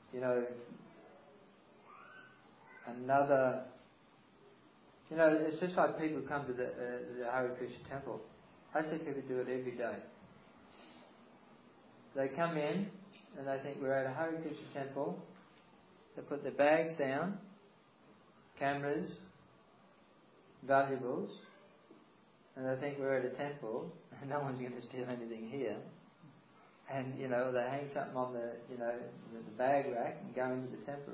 another... it's just like people come to the Hare Krishna temple. I see people do it every day. They come in and they think we're at a Hare Krishna temple. They put their bags down, cameras, valuables, and they think we're at a temple and no one's going to steal anything here. And they hang something on the bag rack and go into the temple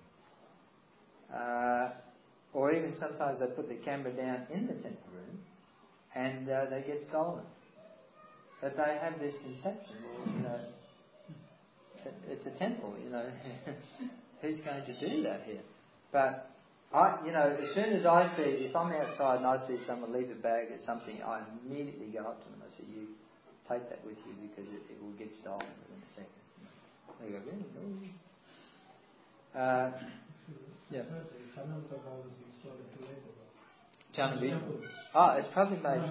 room. Or even sometimes they put the camera down in the temple room and they get stolen. But they have this conception, it's a temple, who's going to do that here? But as soon as I see, if I'm outside and I see someone leave a bag or something, I immediately go up to them. I say, you take that with you because it will get stolen within a second. They go, really? Yeah. Oh, it's probably made.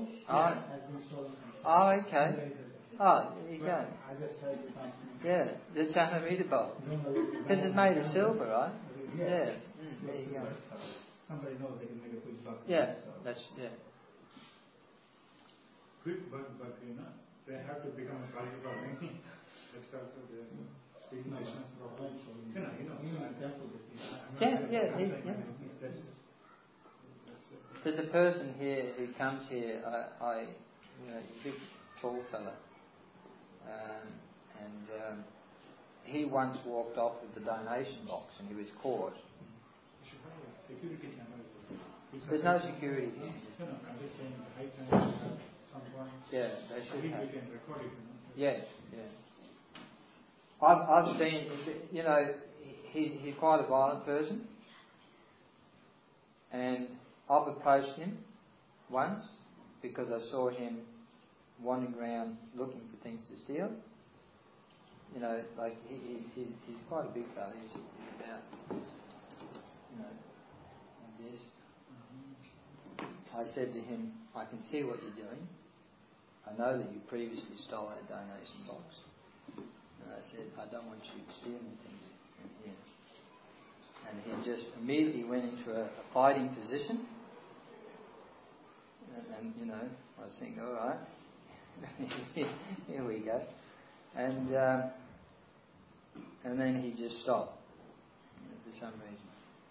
Oh, okay. Oh, there you go. Yeah, the Chanamita bowl. Because it's made of silver, right? Yeah. There you go. Somebody knows they can make a quick buck. Yeah, that's Quick buck, they have to become a cultural thing. That's also the stigmatization Yeah. There's a person here who comes here, a big tall fella, and he once walked off with the donation box and he was caught. There's no security here. I'm just saying the high time at some point. Yeah, they should have. We can record it. Yes, yeah. I've seen, he's quite a violent person, and I've approached him once because I saw him wandering around looking for things to steal. Like he's quite a big fella. He's about, like this. I said to him, I can see what you're doing. I know that you previously stole our donation box. And I said, I don't want you stealing things in here. And he just immediately went into a fighting position. And I was thinking, all right, here we go. And then he just stopped for some reason.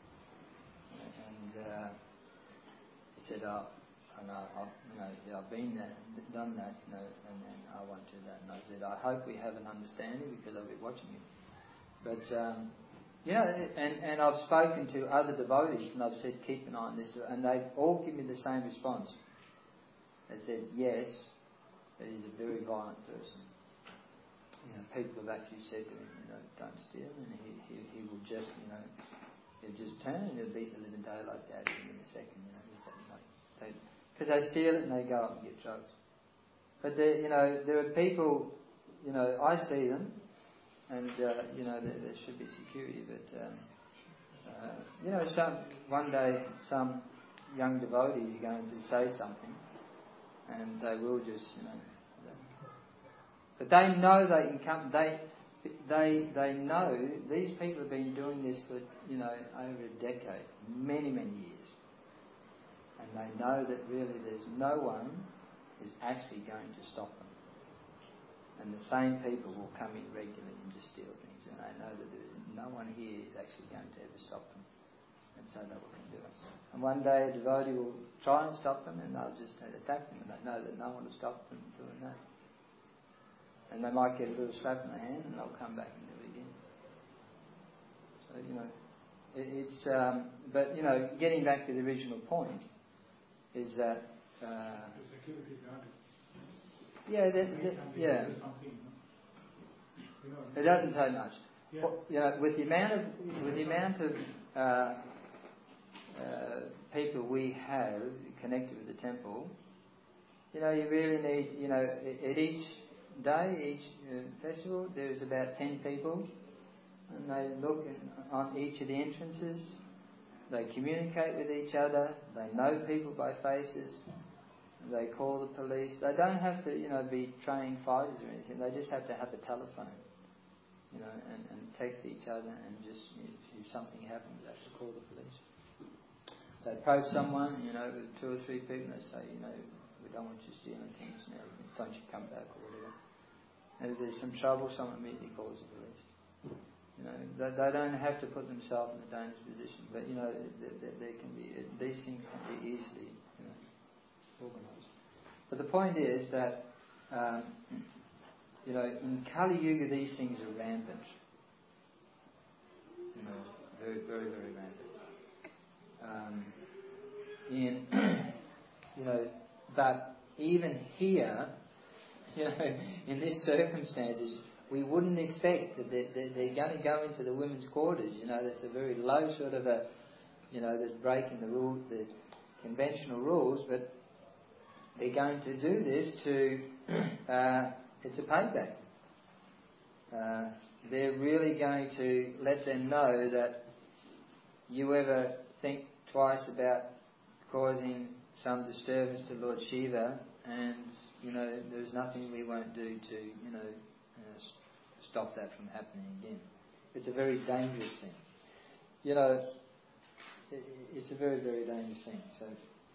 And he said, oh, I know, I've been there, done that, and I want to do that. And I said, I hope we have an understanding because I'll be watching you. But, and I've spoken to other devotees and I've said, keep an eye on this. And they've all given me the same response. They said, yes, but he's a very violent person. People have actually said to him, don't steal, and he will just, he'll just turn and he'll beat the living daylights out of him in a second, because they steal it and they go up and get drugs. But there are people, I see them, and there should be security, but one day some young devotees are going to say something, and they will just, but they know they can come. They know these people have been doing this for over a decade, many years, and they know that really there's no one is actually going to stop them. And the same people will come in regularly and just steal things, and they know that there is no one here is actually going to ever stop them, and so they will do it. And one day a devotee will try and stop them, and they'll just attack them, and they know that no one will stop them doing that. And they might get a little slap in the hand, and they'll come back and do it again. So but getting back to the original point is that. The security guard. Yeah, it doesn't take much. Yeah. With the amount of people we have connected with the temple, you really need, at each day, each festival, there's about 10 people, and they look on each of the entrances. They communicate with each other. They know people by faces. They call the police. They don't have to, be trained fighters or anything. They just have to have a telephone, and text each other, and just if something happens, they have to call the police. They approach someone, with 2 or 3 people, and they say, we don't want you stealing things now. Don't you come back or whatever. And if there's some trouble, someone immediately calls the police. They don't have to put themselves in a dangerous position, but there can be these things can be easily organised. But the point is that in Kali Yuga these things are rampant. Very, very, very rampant. But even here, in this circumstances, we wouldn't expect that they're going to go into the women's quarters. That's a very low sort of a, that's breaking the rule, the conventional rules, but they're going to do this to, it's a payback. They're really going to let them know that you ever think twice about causing some disturbance to Lord Shiva, and, there's nothing we won't do to, stop that from happening again. It's a very dangerous thing. It's a very, very dangerous thing. So,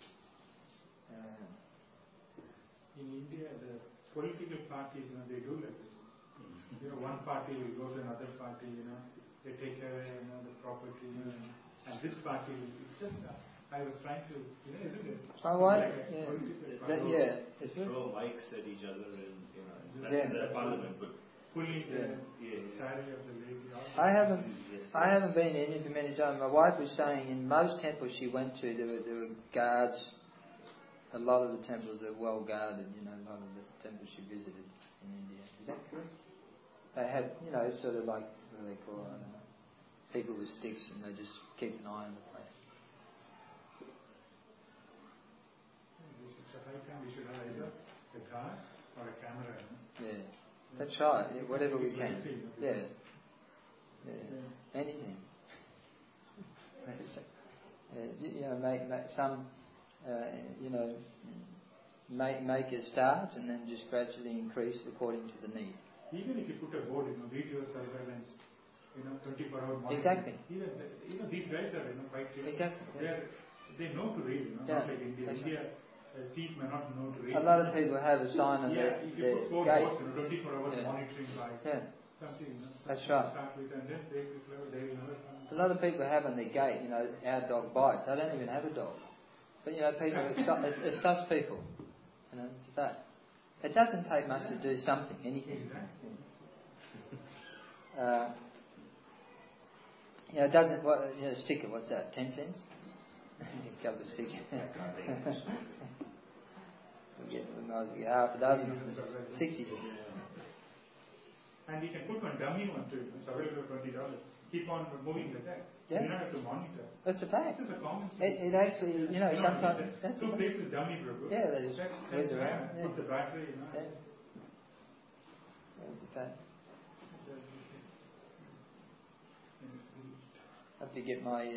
in India, the political parties, they do like this. One party will go to another party, they take away, the property, and this party is just. I was trying to, isn't it? Oh, what? They throw mics at each other, and that's in the parliament, but. Pulling the sari of the lady. I haven't been in India for many times. My wife was saying in most temples she went to, there were guards. A lot of the temples are well guarded. A lot of the temples she visited in India. Is that correct? They had, sort of like what do they call it? I don't know. People with sticks, and they just keep an eye on the place. We should have either a guard or a camera. Yeah. That's right. Whatever we can. Yeah. Anything. Make some. Make a start, and then just gradually increase according to the need. Even if you put a board, video surveillance, 24-hour monitoring. Exactly. Even these guys are quite trained. Exactly. They know to read. Not like India. India. Thief may not know to read. A lot of people have a sign on their if you put 4 gate. boards, 24 hours monitoring by something. That's right. Start with, and then they will never come. A lot of people have on their gate, our dog bites. I don't even have a dog. But, people, it stops people. It's that. It doesn't take much to do something, anything. Exactly. It doesn't, sticker, what's that, 10 cents? A couple of stickers. We might get half a dozen, 60 cents. And you can put one dummy one too. It's available for $20. Keep on moving like that. Yeah. You don't have to monitor. That's a fact. This is a common sense. It actually, sometimes. That's two places dummy, Prabhu. Yeah, they just whiz around. Put the battery, Yeah. That's a fact. have to get my.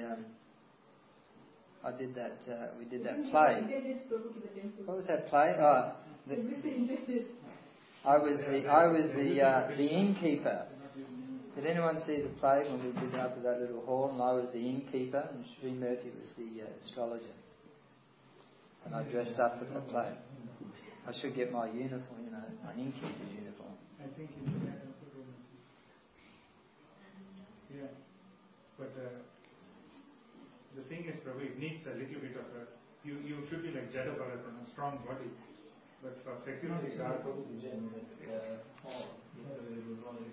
I did that. We did that play. What was that play? Oh, I was the innkeeper. Did anyone see the play when we did up at that little hall? And I was the innkeeper, and Srimurti was the astrologer. And I dressed up for the play. I should get my uniform, my innkeeper's uniform. I think yeah. But the thing is, probably it needs a little bit of a. You should be like Jada Bharat, a strong body. But for flexibility, he had a very good role.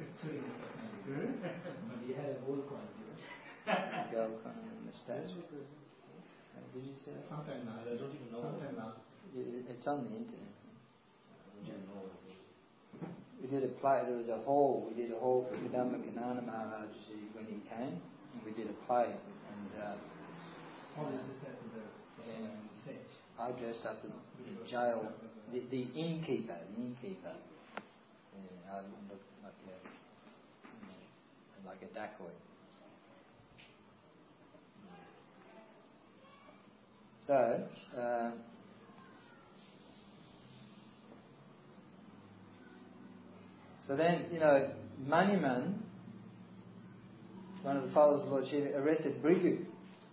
But he had a gold coin. Gold coin and moustache. Did you say that? Sometime last. I don't even know. Sometime last. It's on the internet. We did a play. There was a hall. We did a hall for Dhammakanana Maharaj when he came, and we did a play. And stage. I dressed up as the jail, the innkeeper. I looked like a dacoit. So then, Maniman, one of the followers of Lord Shiva, arrested Bhrigu.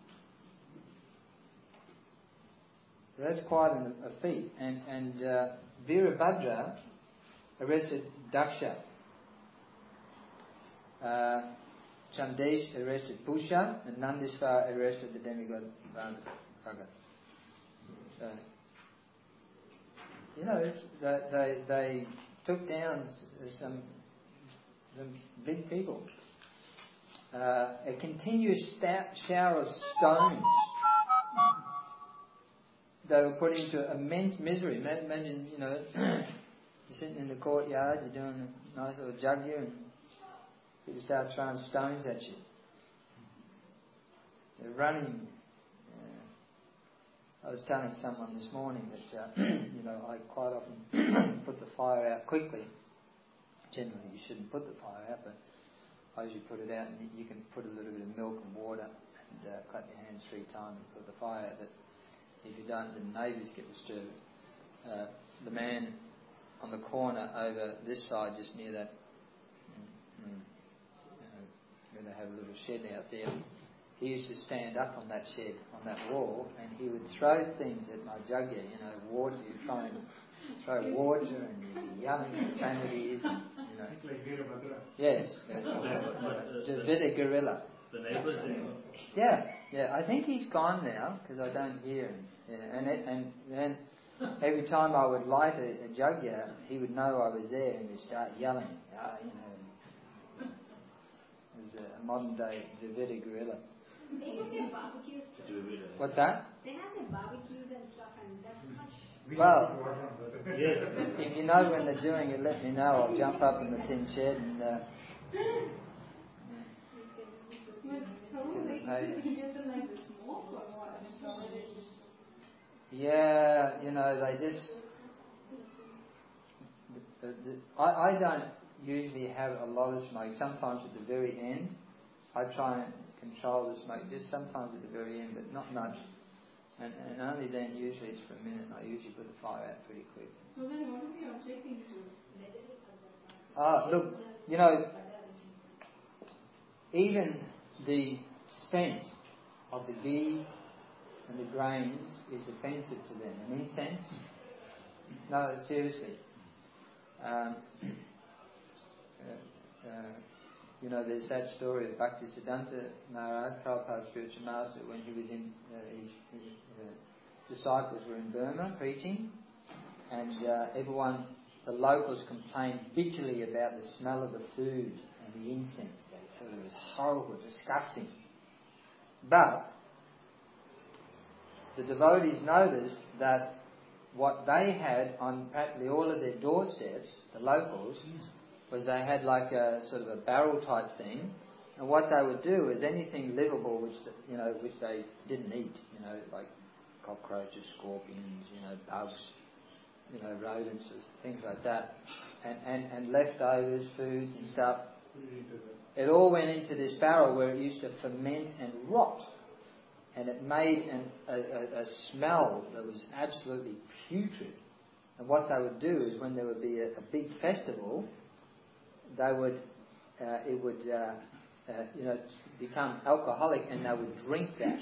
So that's quite a feat. And Virabhadra arrested Daksha. Chandesh arrested Pusha, and Nandishvara arrested the demigod Bhaga. So, they took down some big people. A continuous shower of stones. They were put into immense misery. Imagine, you're sitting in the courtyard, you're doing a nice little jagya, and people start throwing stones at you. They're running. I was telling someone this morning that, I quite often put the fire out quickly. Generally, you shouldn't put the fire out, but I usually put it out, and you can put a little bit of milk and water and clap your hands 3 times and put the fire out. But if you don't, the neighbours get disturbed. The man on the corner over this side, just near that, where they have a little shed out there, he used to stand up on that shed, on that wall, and he would throw things at my jugya, water. You're trying to throw water, and you'd be yelling profanities, and like Virabhadra. Yes, the Vita gorilla. The neighbours there. Yeah. I think he's gone now because I don't hear him. Yeah, and then every time I would light a jugya, he would know I was there and he'd start yelling. It was a modern day Vita gorilla. They have their barbecues too. What's that? They have their barbecues and stuff, and that's much. Well, Yes. if you know when they're doing it, let me know. I'll jump up in the tin shed and. Yeah, they just. I don't usually have a lot of smoke. Sometimes at the very end, I try and control the smoke. Just sometimes at the very end, but not much. And only then, usually it's for a minute. And I usually put the fire out pretty quick. So then, what is he objecting to? Look, even the scent of the ghee and the grains is offensive to them. And incense? No, seriously. There's that story of Bhaktisiddhanta Maharaj, Prabhupada's spiritual master, when he was in, his disciples were in Burma preaching, and the locals complained bitterly about the smell of the food and the incense. They thought it was horrible, disgusting. But the devotees noticed that what they had on practically all of their doorsteps, the locals, was they had like a sort of a barrel type thing, and what they would do is anything livable which they didn't eat, like cockroaches, scorpions, bugs, rodents, things like that, and leftovers, foods and stuff. it all went into this barrel where it used to ferment and rot. And it made a smell that was absolutely putrid. And what they would do is when there would be a big festival, they would, it would become alcoholic and they would drink that.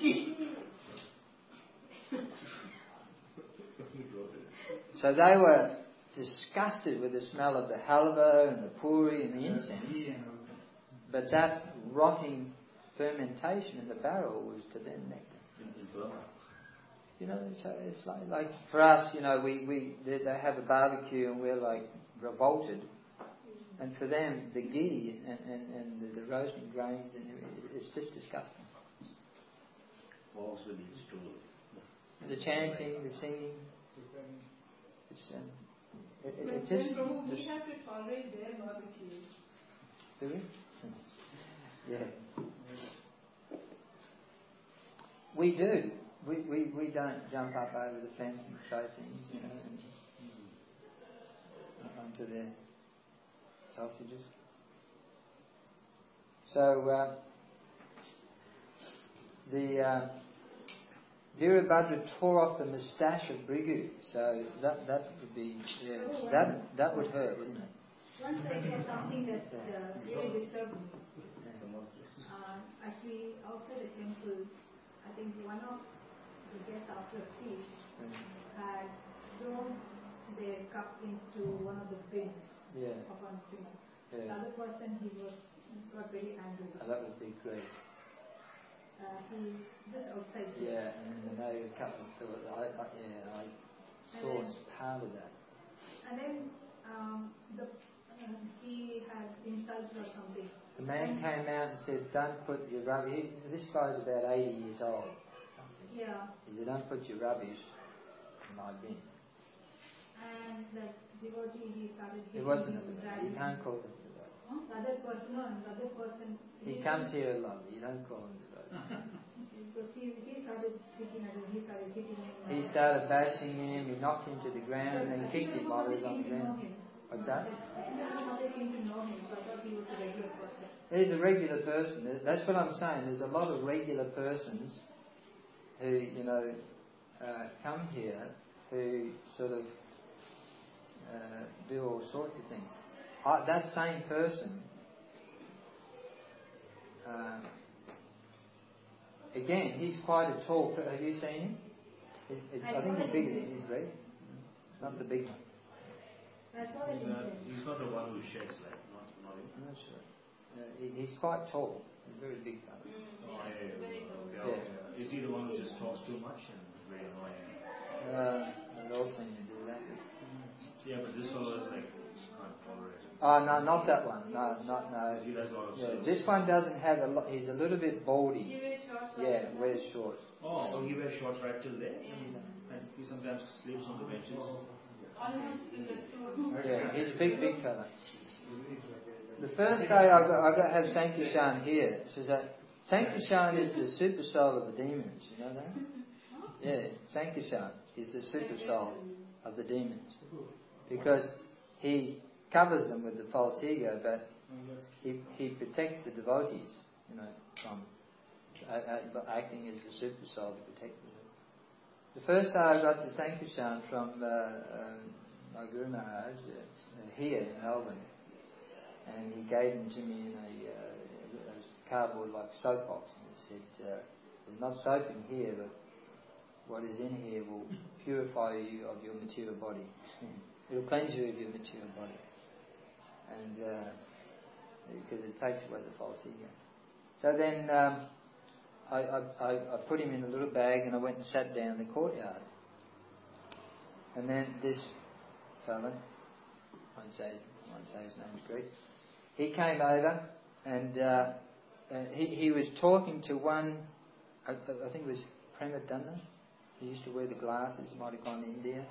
So they were disgusted with the smell of the halva and the puri and the incense. But that rotting fermentation in the barrel was to them nectar. You know, so it's like for us, you know, they have a barbecue and we're like revolted. And for them, the ghee and the roasting grains, and it's just disgusting. The chanting, the singing. It's it just. We have to tolerate their barbecue. Do we? Yeah. We do. We don't jump up over the fence and throw things, you know, onto their sausages. So the Virabhadra tore off the moustache of Bhrigu, so that would be that would hurt, wouldn't it? Once I saw something that really disturbed me. Actually, outside the temple, I think one of the guests after a feast had thrown their cup into one of the bins of one thing. The other person, got very angry. Oh, that would be great. He just outside. Yeah, and then they cut the I saw part of that. And then he had insulted or something. The man came out and said, "Don't put your rubbish." This guy's about 80 years old. Yeah. He said, "Don't put your rubbish in my bin." And the devotee, he started hitting. It wasn't. Dragging. You can't call him devotee. The other person. He comes here a lot. You don't call him devotee. Because he started speaking at him. He started hitting him. He started bashing him. He knocked him to the ground and then kicked him while he was on the ground. What's that? I don't know how they came to know him, so I thought he was a regular person. He's a regular person. That's what I'm saying. There's a lot of regular persons who, you know, come here who sort of do all sorts of things. That same person, again, he's quite a tall. Have you seen him? I think he's bigger than he's red. Not the big one. He's not the one who sheds light, not him. I'm not sure. He's quite tall. He's a very big fellow. Is he the one who just talks too much and very annoying? They all seem to do that. Yeah, but this fellow is like, can't tolerate it. Oh, no, not that one. No. He does a lot of Yeah, this one doesn't have a lot. He's a little bit baldy. He wears shorts. Yeah, wears shorts. Oh, he wears shorts right till there? And he sometimes sleeps on the benches. Almost in the two. Yeah, he's a big fella. The first day I got have Sankishan here. Says that Sankishan is the super soul of the demons. You know that? Yeah, Sankishan is the super soul of the demons because he covers them with the false ego, but he protects the devotees. You know, from acting as the super soul to protect them. The first day I got the Sankishan from my Guru Maharaj here in Melbourne, and he gave them to me in a cardboard like soap box, and he said, "There's not soap in here, but what is in here will purify you of your material body. It'll cleanse you of your material body, and because it takes away the false ego." So then I put him in a little bag and I went and sat down in the courtyard. And then this fella, I won't say his name's Greg, he came over and he was talking to one, I think it was Premadanna. He used to wear the glasses, might have gone to India.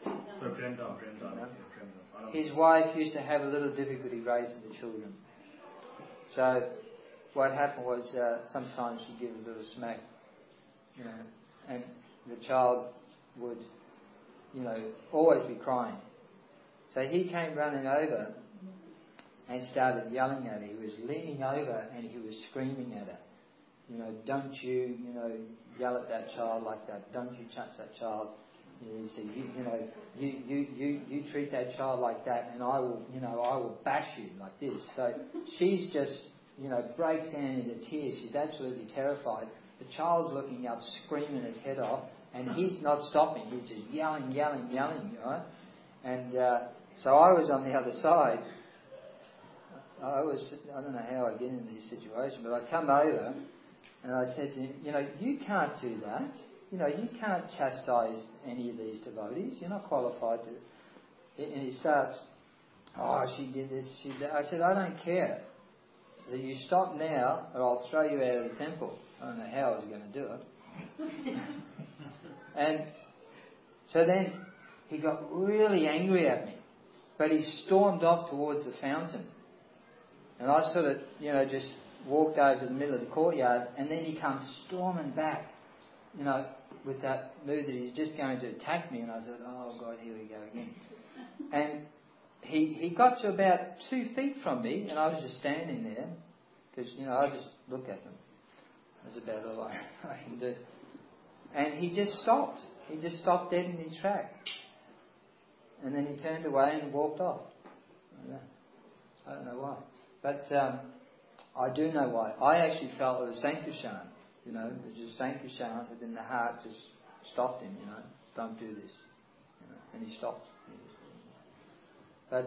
His wife used to have a little difficulty raising the children. So what happened was sometimes she'd give a little smack, you know, and the child would, you know, always be crying. So he came running over and started yelling at her. He was leaning over and he was screaming at her. Don't you, yell at that child like that. Don't you touch that child. He said, you treat that child like that, and I will bash you like this. So she's just, breaks down into tears. She's absolutely terrified. The child's looking up, screaming his head off, and he's not stopping. He's just yelling, right? And so I was on the other side. I don't know how I get into this situation, but I come over and I said to him, you can't do that. You can't chastise any of these devotees. You're not qualified to. And he starts, she did this, she did that. I said, I don't care. I said, you stop now or I'll throw you out of the temple. I don't know how I was going to do it. And so then he got really angry at me. But he stormed off towards the fountain. And I sort of, just walked over to the middle of the courtyard, and then he comes storming back, with that mood that he's just going to attack me. And I thought, oh God, here we go again. And he got to about 2 feet from me, and I was just standing there, because, I just look at them. That's about all I can do. And he just stopped. He just stopped dead in his track. And then he turned away and walked off. I don't know why. But I do know why. I actually felt it was Sankirtan. Just Sankirtan within the heart just stopped him, don't do this. And he stopped. But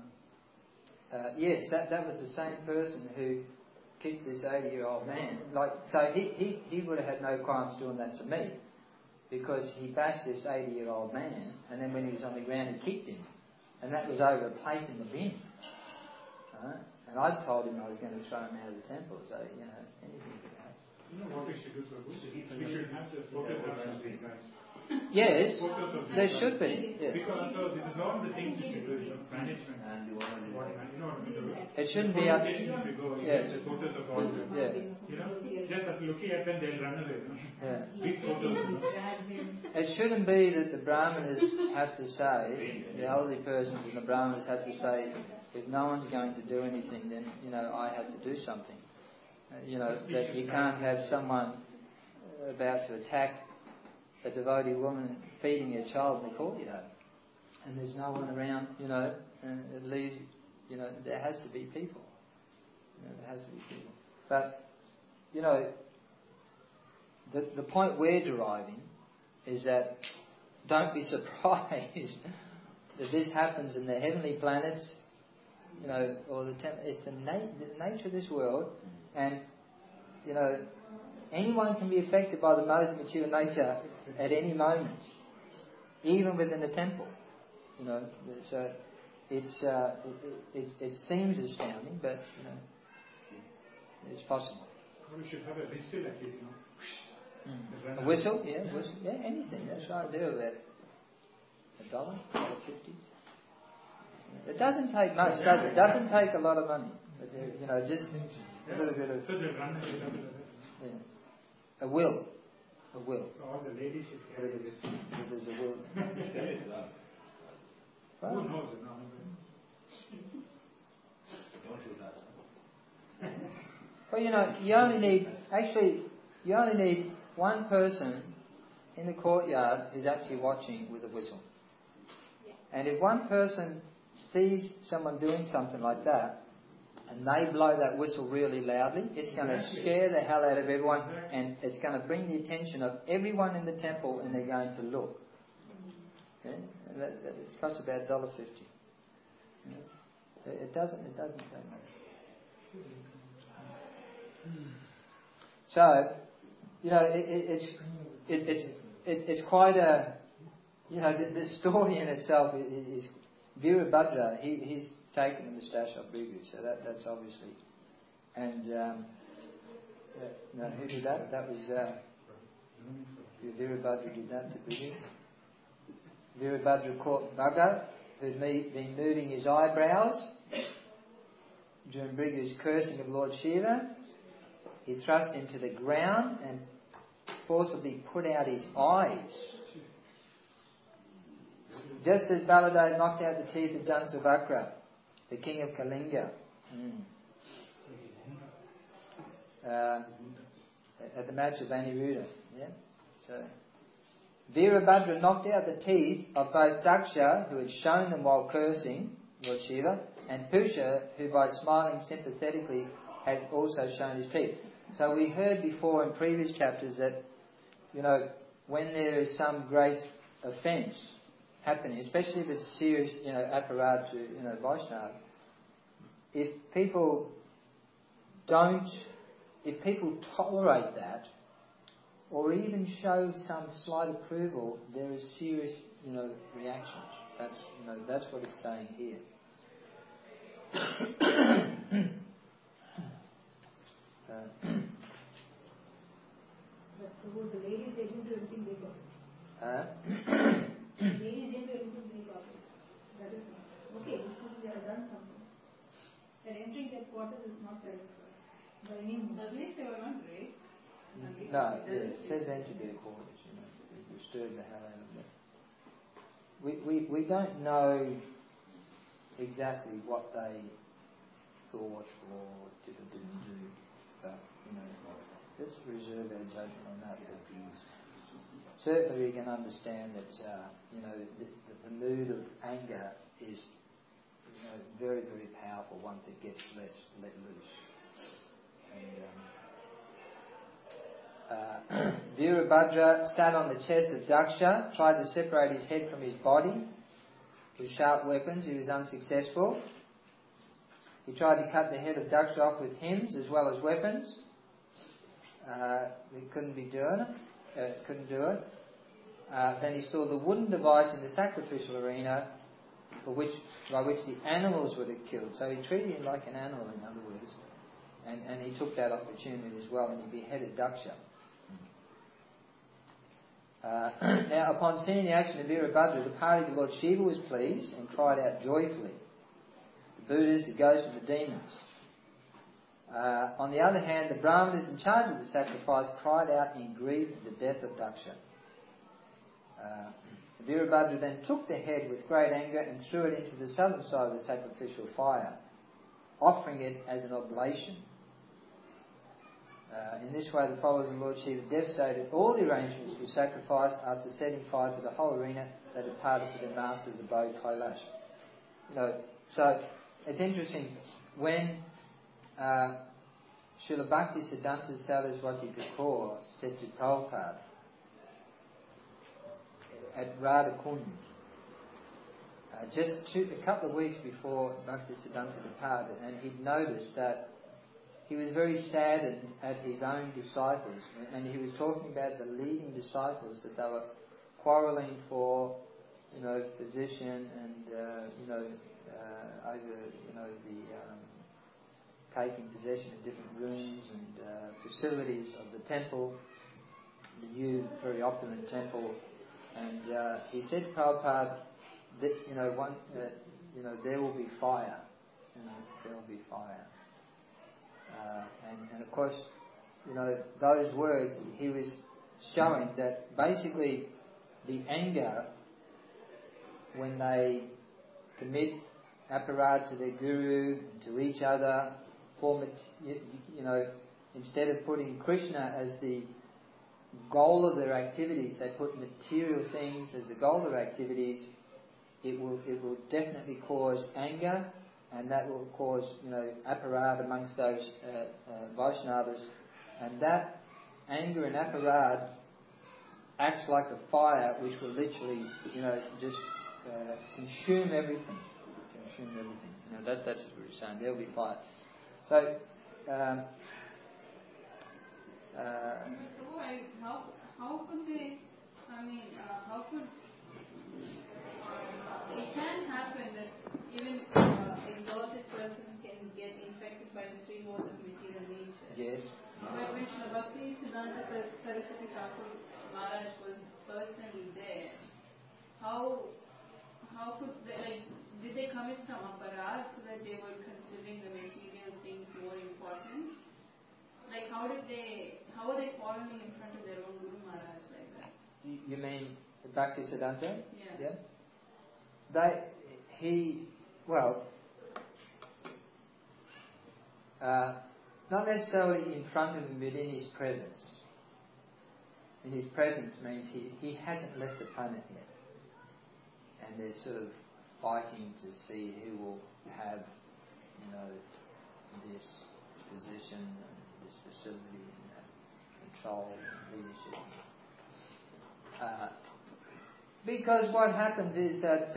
yes, that was the same person who kicked this 80-year-old man. So he would have had no qualms doing that to me, because he bashed this 80-year-old man, and then when he was on the ground, he kicked him, and that was over a plate in the bin. And I told him I was going to throw him out of the temple, so anything could happen. What we should do, Prabhu? We should have the photographs of these guys. Yes, there should be. Yes. Because this is all the things you do, management and it shouldn't be up. The photos of all them. Just after looking at them, they'll run away. Big photos. It shouldn't be that the Brahmanas have to say, the elderly persons and the Brahmanas have to say, if no one's going to do anything, then I have to do something. That you can't have someone about to attack a devotee woman feeding her child in the courtyard, and there's no one around, and it leaves, there has to be people. There has to be people. But, the point we're deriving is that don't be surprised that this happens in the heavenly planets, or it's the nature of this world, and, anyone can be affected by the modes of material nature at any moment, even within the temple. So it seems astounding, but it's possible. We should have a whistle at least, A whistle, whistle, anything. That's right. Do that. $1, $1.50. It doesn't take much, does it? It doesn't take a lot of money. But, just a little bit of. A will. A will. So all the ladies should carry this. There's a will. Who knows it now? Well, you only need one person in the courtyard who's actually watching with a whistle. And if one person sees someone doing something like that, and they blow that whistle really loudly, it's going to scare the hell out of everyone, and it's going to bring the attention of everyone in the temple, and they're going to look. Okay? And it costs about $1.50. It doesn't take much. So, it's quite a, the story in itself is Virabhadra. He's taken the moustache of Bhrigu, so that's obviously. And who did that? That was Virabhadra did that to Bhrigu. Virabhadra caught Bhagat, who'd been moving his eyebrows during Bhrigu's cursing of Lord Shiva. He thrust him to the ground and forcibly put out his eyes. Just as Baladev knocked out the teeth of Dansavakra the king of Kalinga. At the match of Aniruddha. Yeah? So, Virabhadra knocked out the teeth of both Daksha, who had shown them while cursing Lord Shiva, and Pusha, who by smiling sympathetically had also shown his teeth. So we heard before in previous chapters that, when there is some great offence happening, especially if it's serious, aparad to, Vaishnava, if people tolerate that, or even show some slight approval, there is serious, reactions. That's what it's saying here. The ladies, they didn't do anything they got it. Ladies didn't do anything they got it. That is okay, this is they have done something. And entering that quarters is not satisfied by any means. At least they were not raped. No, it says enter their quarters, it disturbed the hell out of them. We don't know exactly what they thought or did or didn't do, but let's reserve our judgment on that. Certainly we can understand that the mood of anger is very, very powerful once it gets let loose. And Virabhadra sat on the chest of Daksha, tried to separate his head from his body with sharp weapons. He was unsuccessful. He tried to cut the head of Daksha off with hymns as well as weapons. He couldn't do it. Then he saw the wooden device in the sacrificial arena by which the animals were killed. So he treated him like an animal, in other words. And he took that opportunity as well, and he beheaded Daksha. Now, upon seeing the action of Virabhadra, the party of Lord Shiva was pleased and cried out joyfully. The Buddhas, the ghosts, and the demons. On the other hand, the Brahmanas in charge of the sacrifice cried out in grief at the death of Daksha. Virabhadra then took the head with great anger and threw it into the southern side of the sacrificial fire, offering it as an oblation. In this way, the followers of Lord Shiva devastated all the arrangements for sacrifice. After setting fire to the whole arena, they departed to their master's abode, Kailash. So it's interesting when Srila Bhaktisiddhanta Saraswati Thakur said to Prabhupada at Radha Kund, just a couple of weeks before Bhaktisiddhanta departed, and he'd noticed that he was very saddened at his own disciples, and he was talking about the leading disciples, that they were quarrelling for, position and over, taking possession of different rooms and facilities of the temple, the new, very opulent temple. And he said to Prabhupada that there will be fire. There will be fire. And of course, those words, he was showing that basically the anger when they commit aparad to their guru and to each other, instead of putting Krishna as the goal of their activities, they put material things as the goal of their activities. It will definitely cause anger, and that will cause aparad amongst those Vaishnavas, and that anger and aparad acts like a fire which will literally just consume everything. That's what we're saying. There will be fire. So. How could they? How could it can happen that even exalted person can get infected by the three woes of material nature? Yes. But when Bhaktisiddhanta Saraswati Thakur Maharaj was personally there, how could they, did they commit some aparad so that they were considering the material things more important? How are they quarreling in front of their own Guru Maharaj like that? You mean Bhaktisiddhanta? Yeah. not necessarily in front of him, but in his presence. In his presence means he hasn't left the planet yet. And they're sort of fighting to see who will have, this position, and this facility, and that control and leadership. Because what happens is that,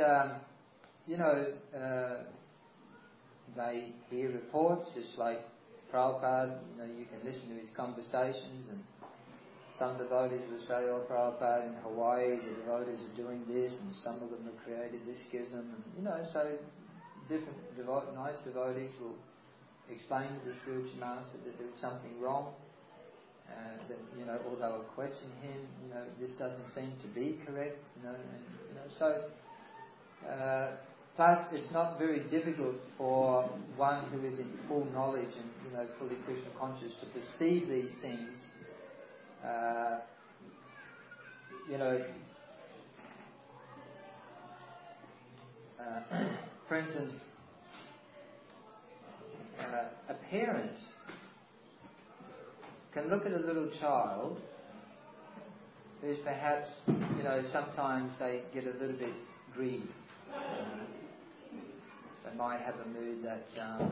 they hear reports, just like Prabhupada, you can listen to his conversations, and some devotees will say, oh, Prabhupada, in Hawaii, the devotees are doing this, and some of them have created this schism, and, so different nice devotees will explain to the spiritual master that there is something wrong, that, although I question him, this doesn't seem to be correct, plus it's not very difficult for one who is in full knowledge and, fully Krishna conscious to perceive these things. For instance, a parent can look at a little child who's perhaps, sometimes they get a little bit greedy. They might have a mood that,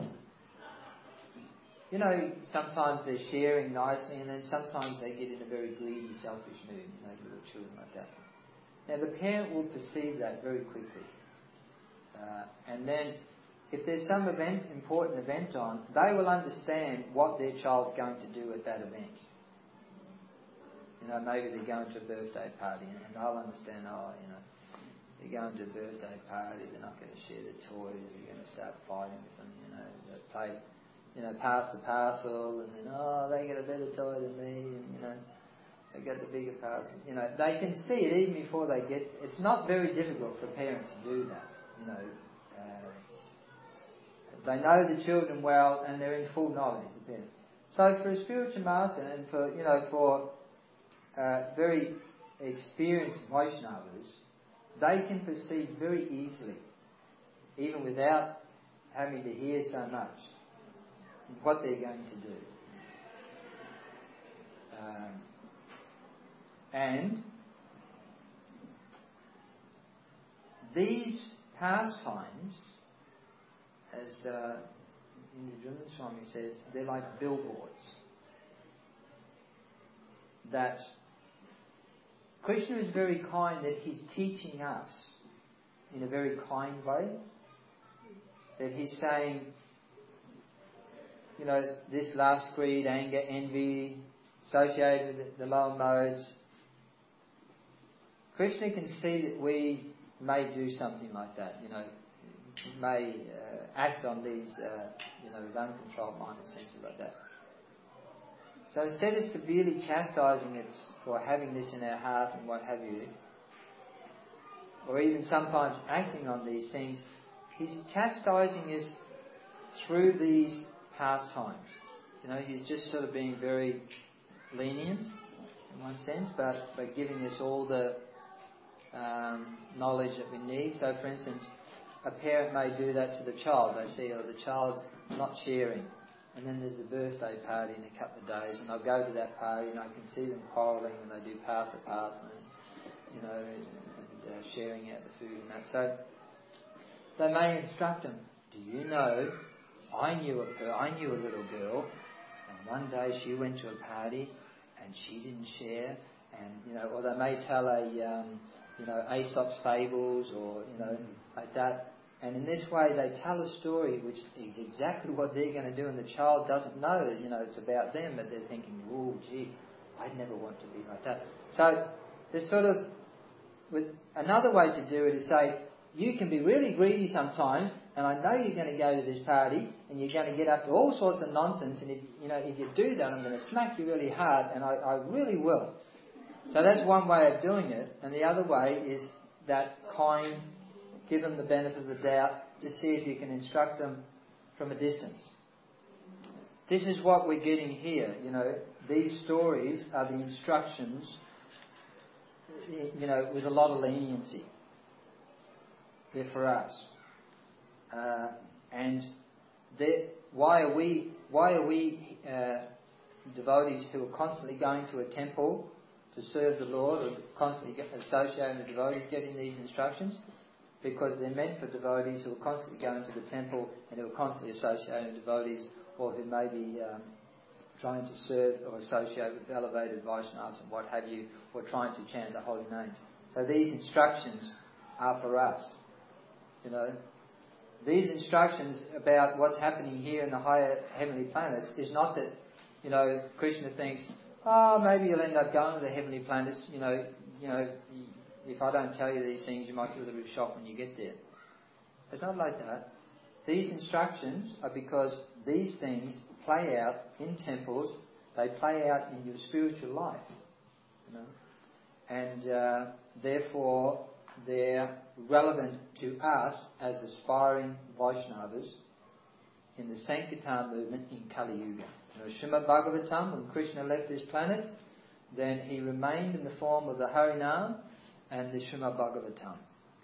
sometimes they're sharing nicely, and then sometimes they get in a very greedy, selfish mood, little children like that. Now the parent will perceive that very quickly. And then, if there's some important event on, they will understand what their child's going to do at that event. Maybe they're going to a birthday party, and they'll understand, they're going to a birthday party, they're not going to share the toys, they're going to start fighting with them, they'll play, pass the parcel, and then, they get a better toy than me, and, they get the bigger parcel. They can see it even before they get. It's not very difficult for parents to do that. They know the children well, and they're in full knowledge. The parents. So for a spiritual master, and for very experienced Vaishnavas, they can perceive very easily, even without having to hear so much, what they're going to do. And these pastimes, as Indra Swami says, they're like billboards. That Krishna is very kind, that He's teaching us in a very kind way. That He's saying, this lust, greed, anger, envy, associated with the lower modes. Krishna can see that we may do something like that, may act on these, with uncontrolled mind and senses like that. So instead of severely chastising it for having this in our heart and what have you, or even sometimes acting on these things, He's chastising us through these pastimes. He's just sort of being very lenient in one sense, but giving us all the knowledge that we need. So, for instance, a parent may do that to the child. They see, the child's not sharing, and then there's a birthday party in a couple of days, and I'll go to that party, and I can see them quarrelling, and they do pass the parcel, and sharing out the food and that. So they may instruct them. Do you know? I knew a little girl, and one day she went to a party, and she didn't share, and or they may tell Aesop's fables, or like that. And in this way, they tell a story which is exactly what they're going to do, and the child doesn't know that it's about them, but they're thinking, "Oh, gee, I'd never want to be like that." So there's sort of, with another way to do it is say, you can be really greedy sometimes, and I know you're going to go to this party, and you're going to get up to all sorts of nonsense, and if you do that, I'm going to smack you really hard, and I really will. So that's one way of doing it, and the other way is that kind, give them the benefit of the doubt, to see if you can instruct them from a distance. This is what we're getting here, these stories are the instructions, with a lot of leniency. They're for us. And why are we why are we devotees who are constantly going to a temple to serve the Lord, or constantly associating with devotees, getting these instructions? Because they're meant for devotees who are constantly going to the temple and who are constantly associating with devotees, or who may be trying to serve or associate with elevated Vaishnavas and what have you, or trying to chant the holy names. So these instructions are for us. These instructions about what's happening here in the higher heavenly planets is not that, Krishna thinks, maybe you'll end up going to the heavenly planets, if I don't tell you these things, you might feel a little bit shocked when you get there. It's not like that. These instructions are because these things play out in temples, they play out in your spiritual life. And therefore they're relevant to us as aspiring Vaishnavas in the Sankirtan movement in Kali Yuga. Srimad Bhagavatam, when Krishna left this planet, then he remained in the form of the Harinam and the Srimad Bhagavatam.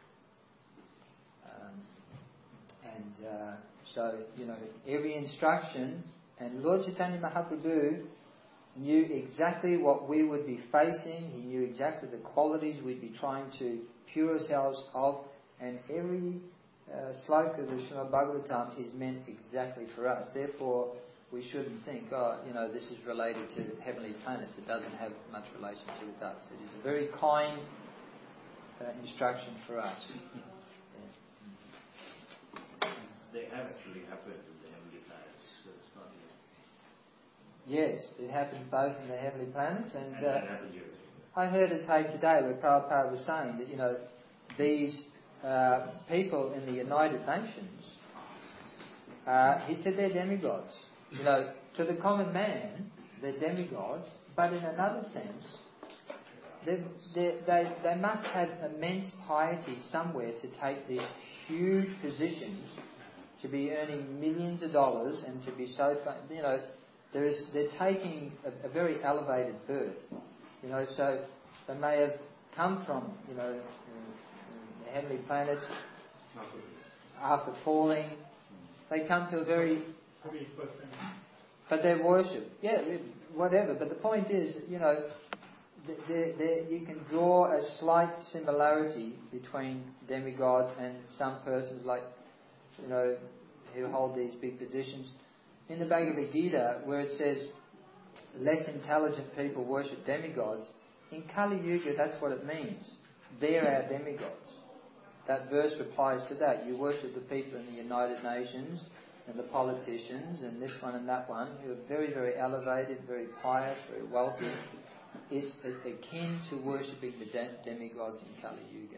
So, every instruction, and Lord Chaitanya Mahaprabhu knew exactly what we would be facing. He knew exactly the qualities we'd be trying to cure ourselves of, and every sloka of the Srimad Bhagavatam is meant exactly for us. Therefore, we shouldn't think, this is related to heavenly planets. It doesn't have much relationship with us. It is a very kind instruction for us. They have actually happened in the heavenly planets, so it's not. Yes, it happens both in the heavenly planets, and it happens here. I heard a tape today where Prabhupada was saying that these people in the United Nations, he said they're demigods. To the common man, they're demigods, but in another sense, they must have immense piety somewhere to take these huge positions, to be earning millions of dollars, and to be so they're taking a very elevated birth. So they may have come from the heavenly planets after falling. They come to a very, but they're worshipped. Yeah, whatever. But the point is, you can draw a slight similarity between demigods and some persons like, who hold these big positions. In the Bhagavad Gita, where it says less intelligent people worship demigods, in Kali Yuga that's what it means. They're our demigods. That verse replies to that. You worship the people in the United Nations and the politicians and this one and that one who are very, very elevated, very pious, very wealthy. It's akin to worshipping the demigods in Kali Yuga.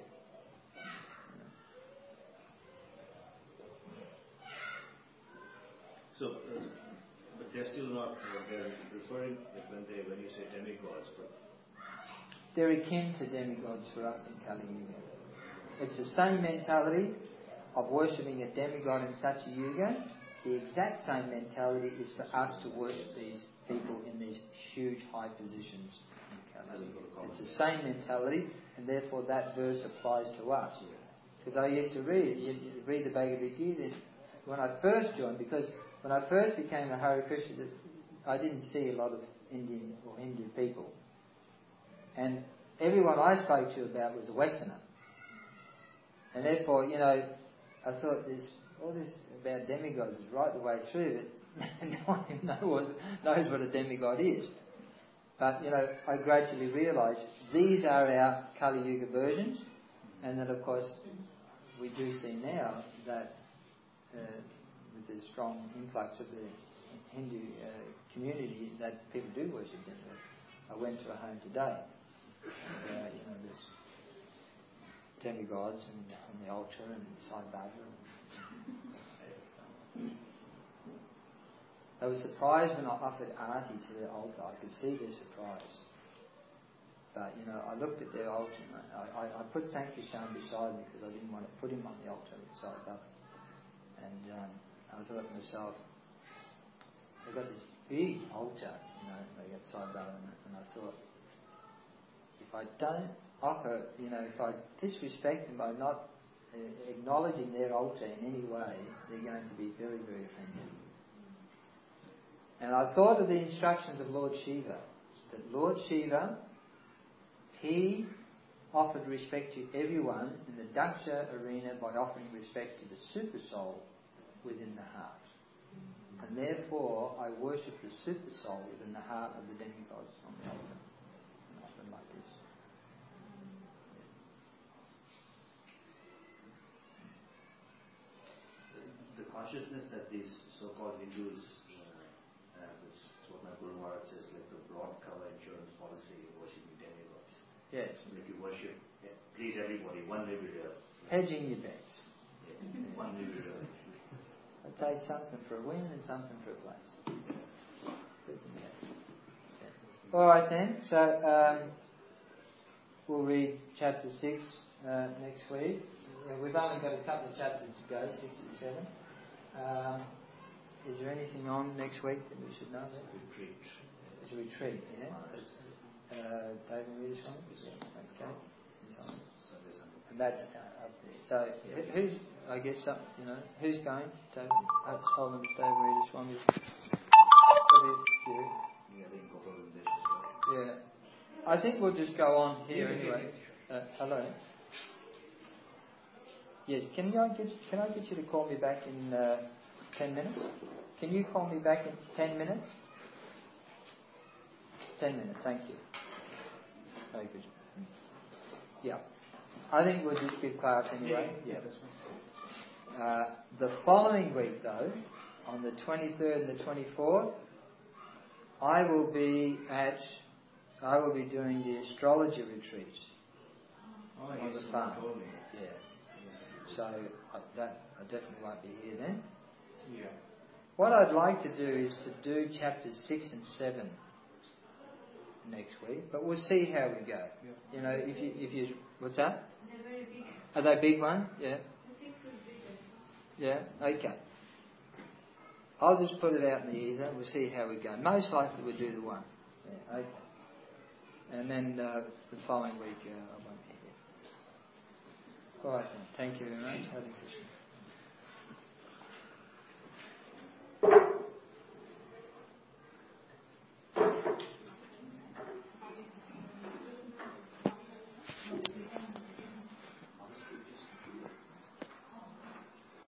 So, but they're still not. They're referring when you say demigods, but they're akin to demigods for us in Kali Yuga. It's the same mentality of worshipping a demigod in such a yuga. The exact same mentality is for us to worship these people in these huge high positions in Kali Yuga. It's the same mentality, and therefore that verse applies to us. Because I used to read the Bhagavad Gita when I first joined, because when I first became a Hare Krishna, I didn't see a lot of Indian or Hindu people. And everyone I spoke to about was a Westerner. And therefore, I thought all this about demigods is right the way through, but no one even knows what a demigod is. But, I gradually realised these are our Kali Yuga versions, and that, of course, we do see now that with the strong influx of the Hindu community, that people do worship demigods. I went to a home today, and there's demigods and on the altar and Sai Baba. They were surprised when I offered arati to their altar. I could see their surprise. But, I looked at their altar and I put Sankirtan beside me because I didn't want to put him on the altar with Sai Baba. And I thought to myself, they've got this big altar, they got Sai Baba in it, and I thought, if I don't offer, if I disrespect them by not acknowledging their altar in any way, they're going to be very, very offended. And I thought of the instructions of Lord Shiva. That Lord Shiva, he offered respect to everyone in the Daksha arena by offering respect to the super soul within the heart. And therefore, I worship the super soul within the heart of the demigods on the altar. And often like this. The consciousness that these so-called Hindus have, is what my Guru Maharaj says, like the broad cover insurance policy of worshipping demigods. Yes. Like you worship, please everybody, one nibida. Hedging your bets. Yeah, one nibida. I take something for a win and something for a place. Isn't that? Yeah. All right then. So we'll read chapter 6 next week. We've only got a couple of chapters to go, 6 and 7. Is there anything on next week that we should know about? Retreat. It's a retreat, yeah? That's David Witherspoon? Yeah. Okay. And that's up there. So who's, I guess, who's going? David Holland's David Witherspoon. Yeah. I think we'll just go on here anyway. Hello. Yes, can I get you to call me back in 10 minutes? Can you call me back in 10 minutes? 10 minutes, thank you. Very good. Yeah. I think we'll just give class anyway. Yeah, that's fine. The following week, though, on the 23rd and the 24th, I will be doing the astrology retreats on the farm. Yeah. So I definitely won't be here then. Yeah. What I'd like to do is to do chapters 6 and 7 next week, but we'll see how we go. Yeah. You know, if you what's that? They're very big. Are they big ones? Yeah. The 6 is bigger. Yeah. Okay. I'll just put it out in the ether. We'll see how we go. Most likely we'll do the 1. Yeah. Okay. And then the following week I won't be here. All right. Then. Thank you very much. Hare Krishna.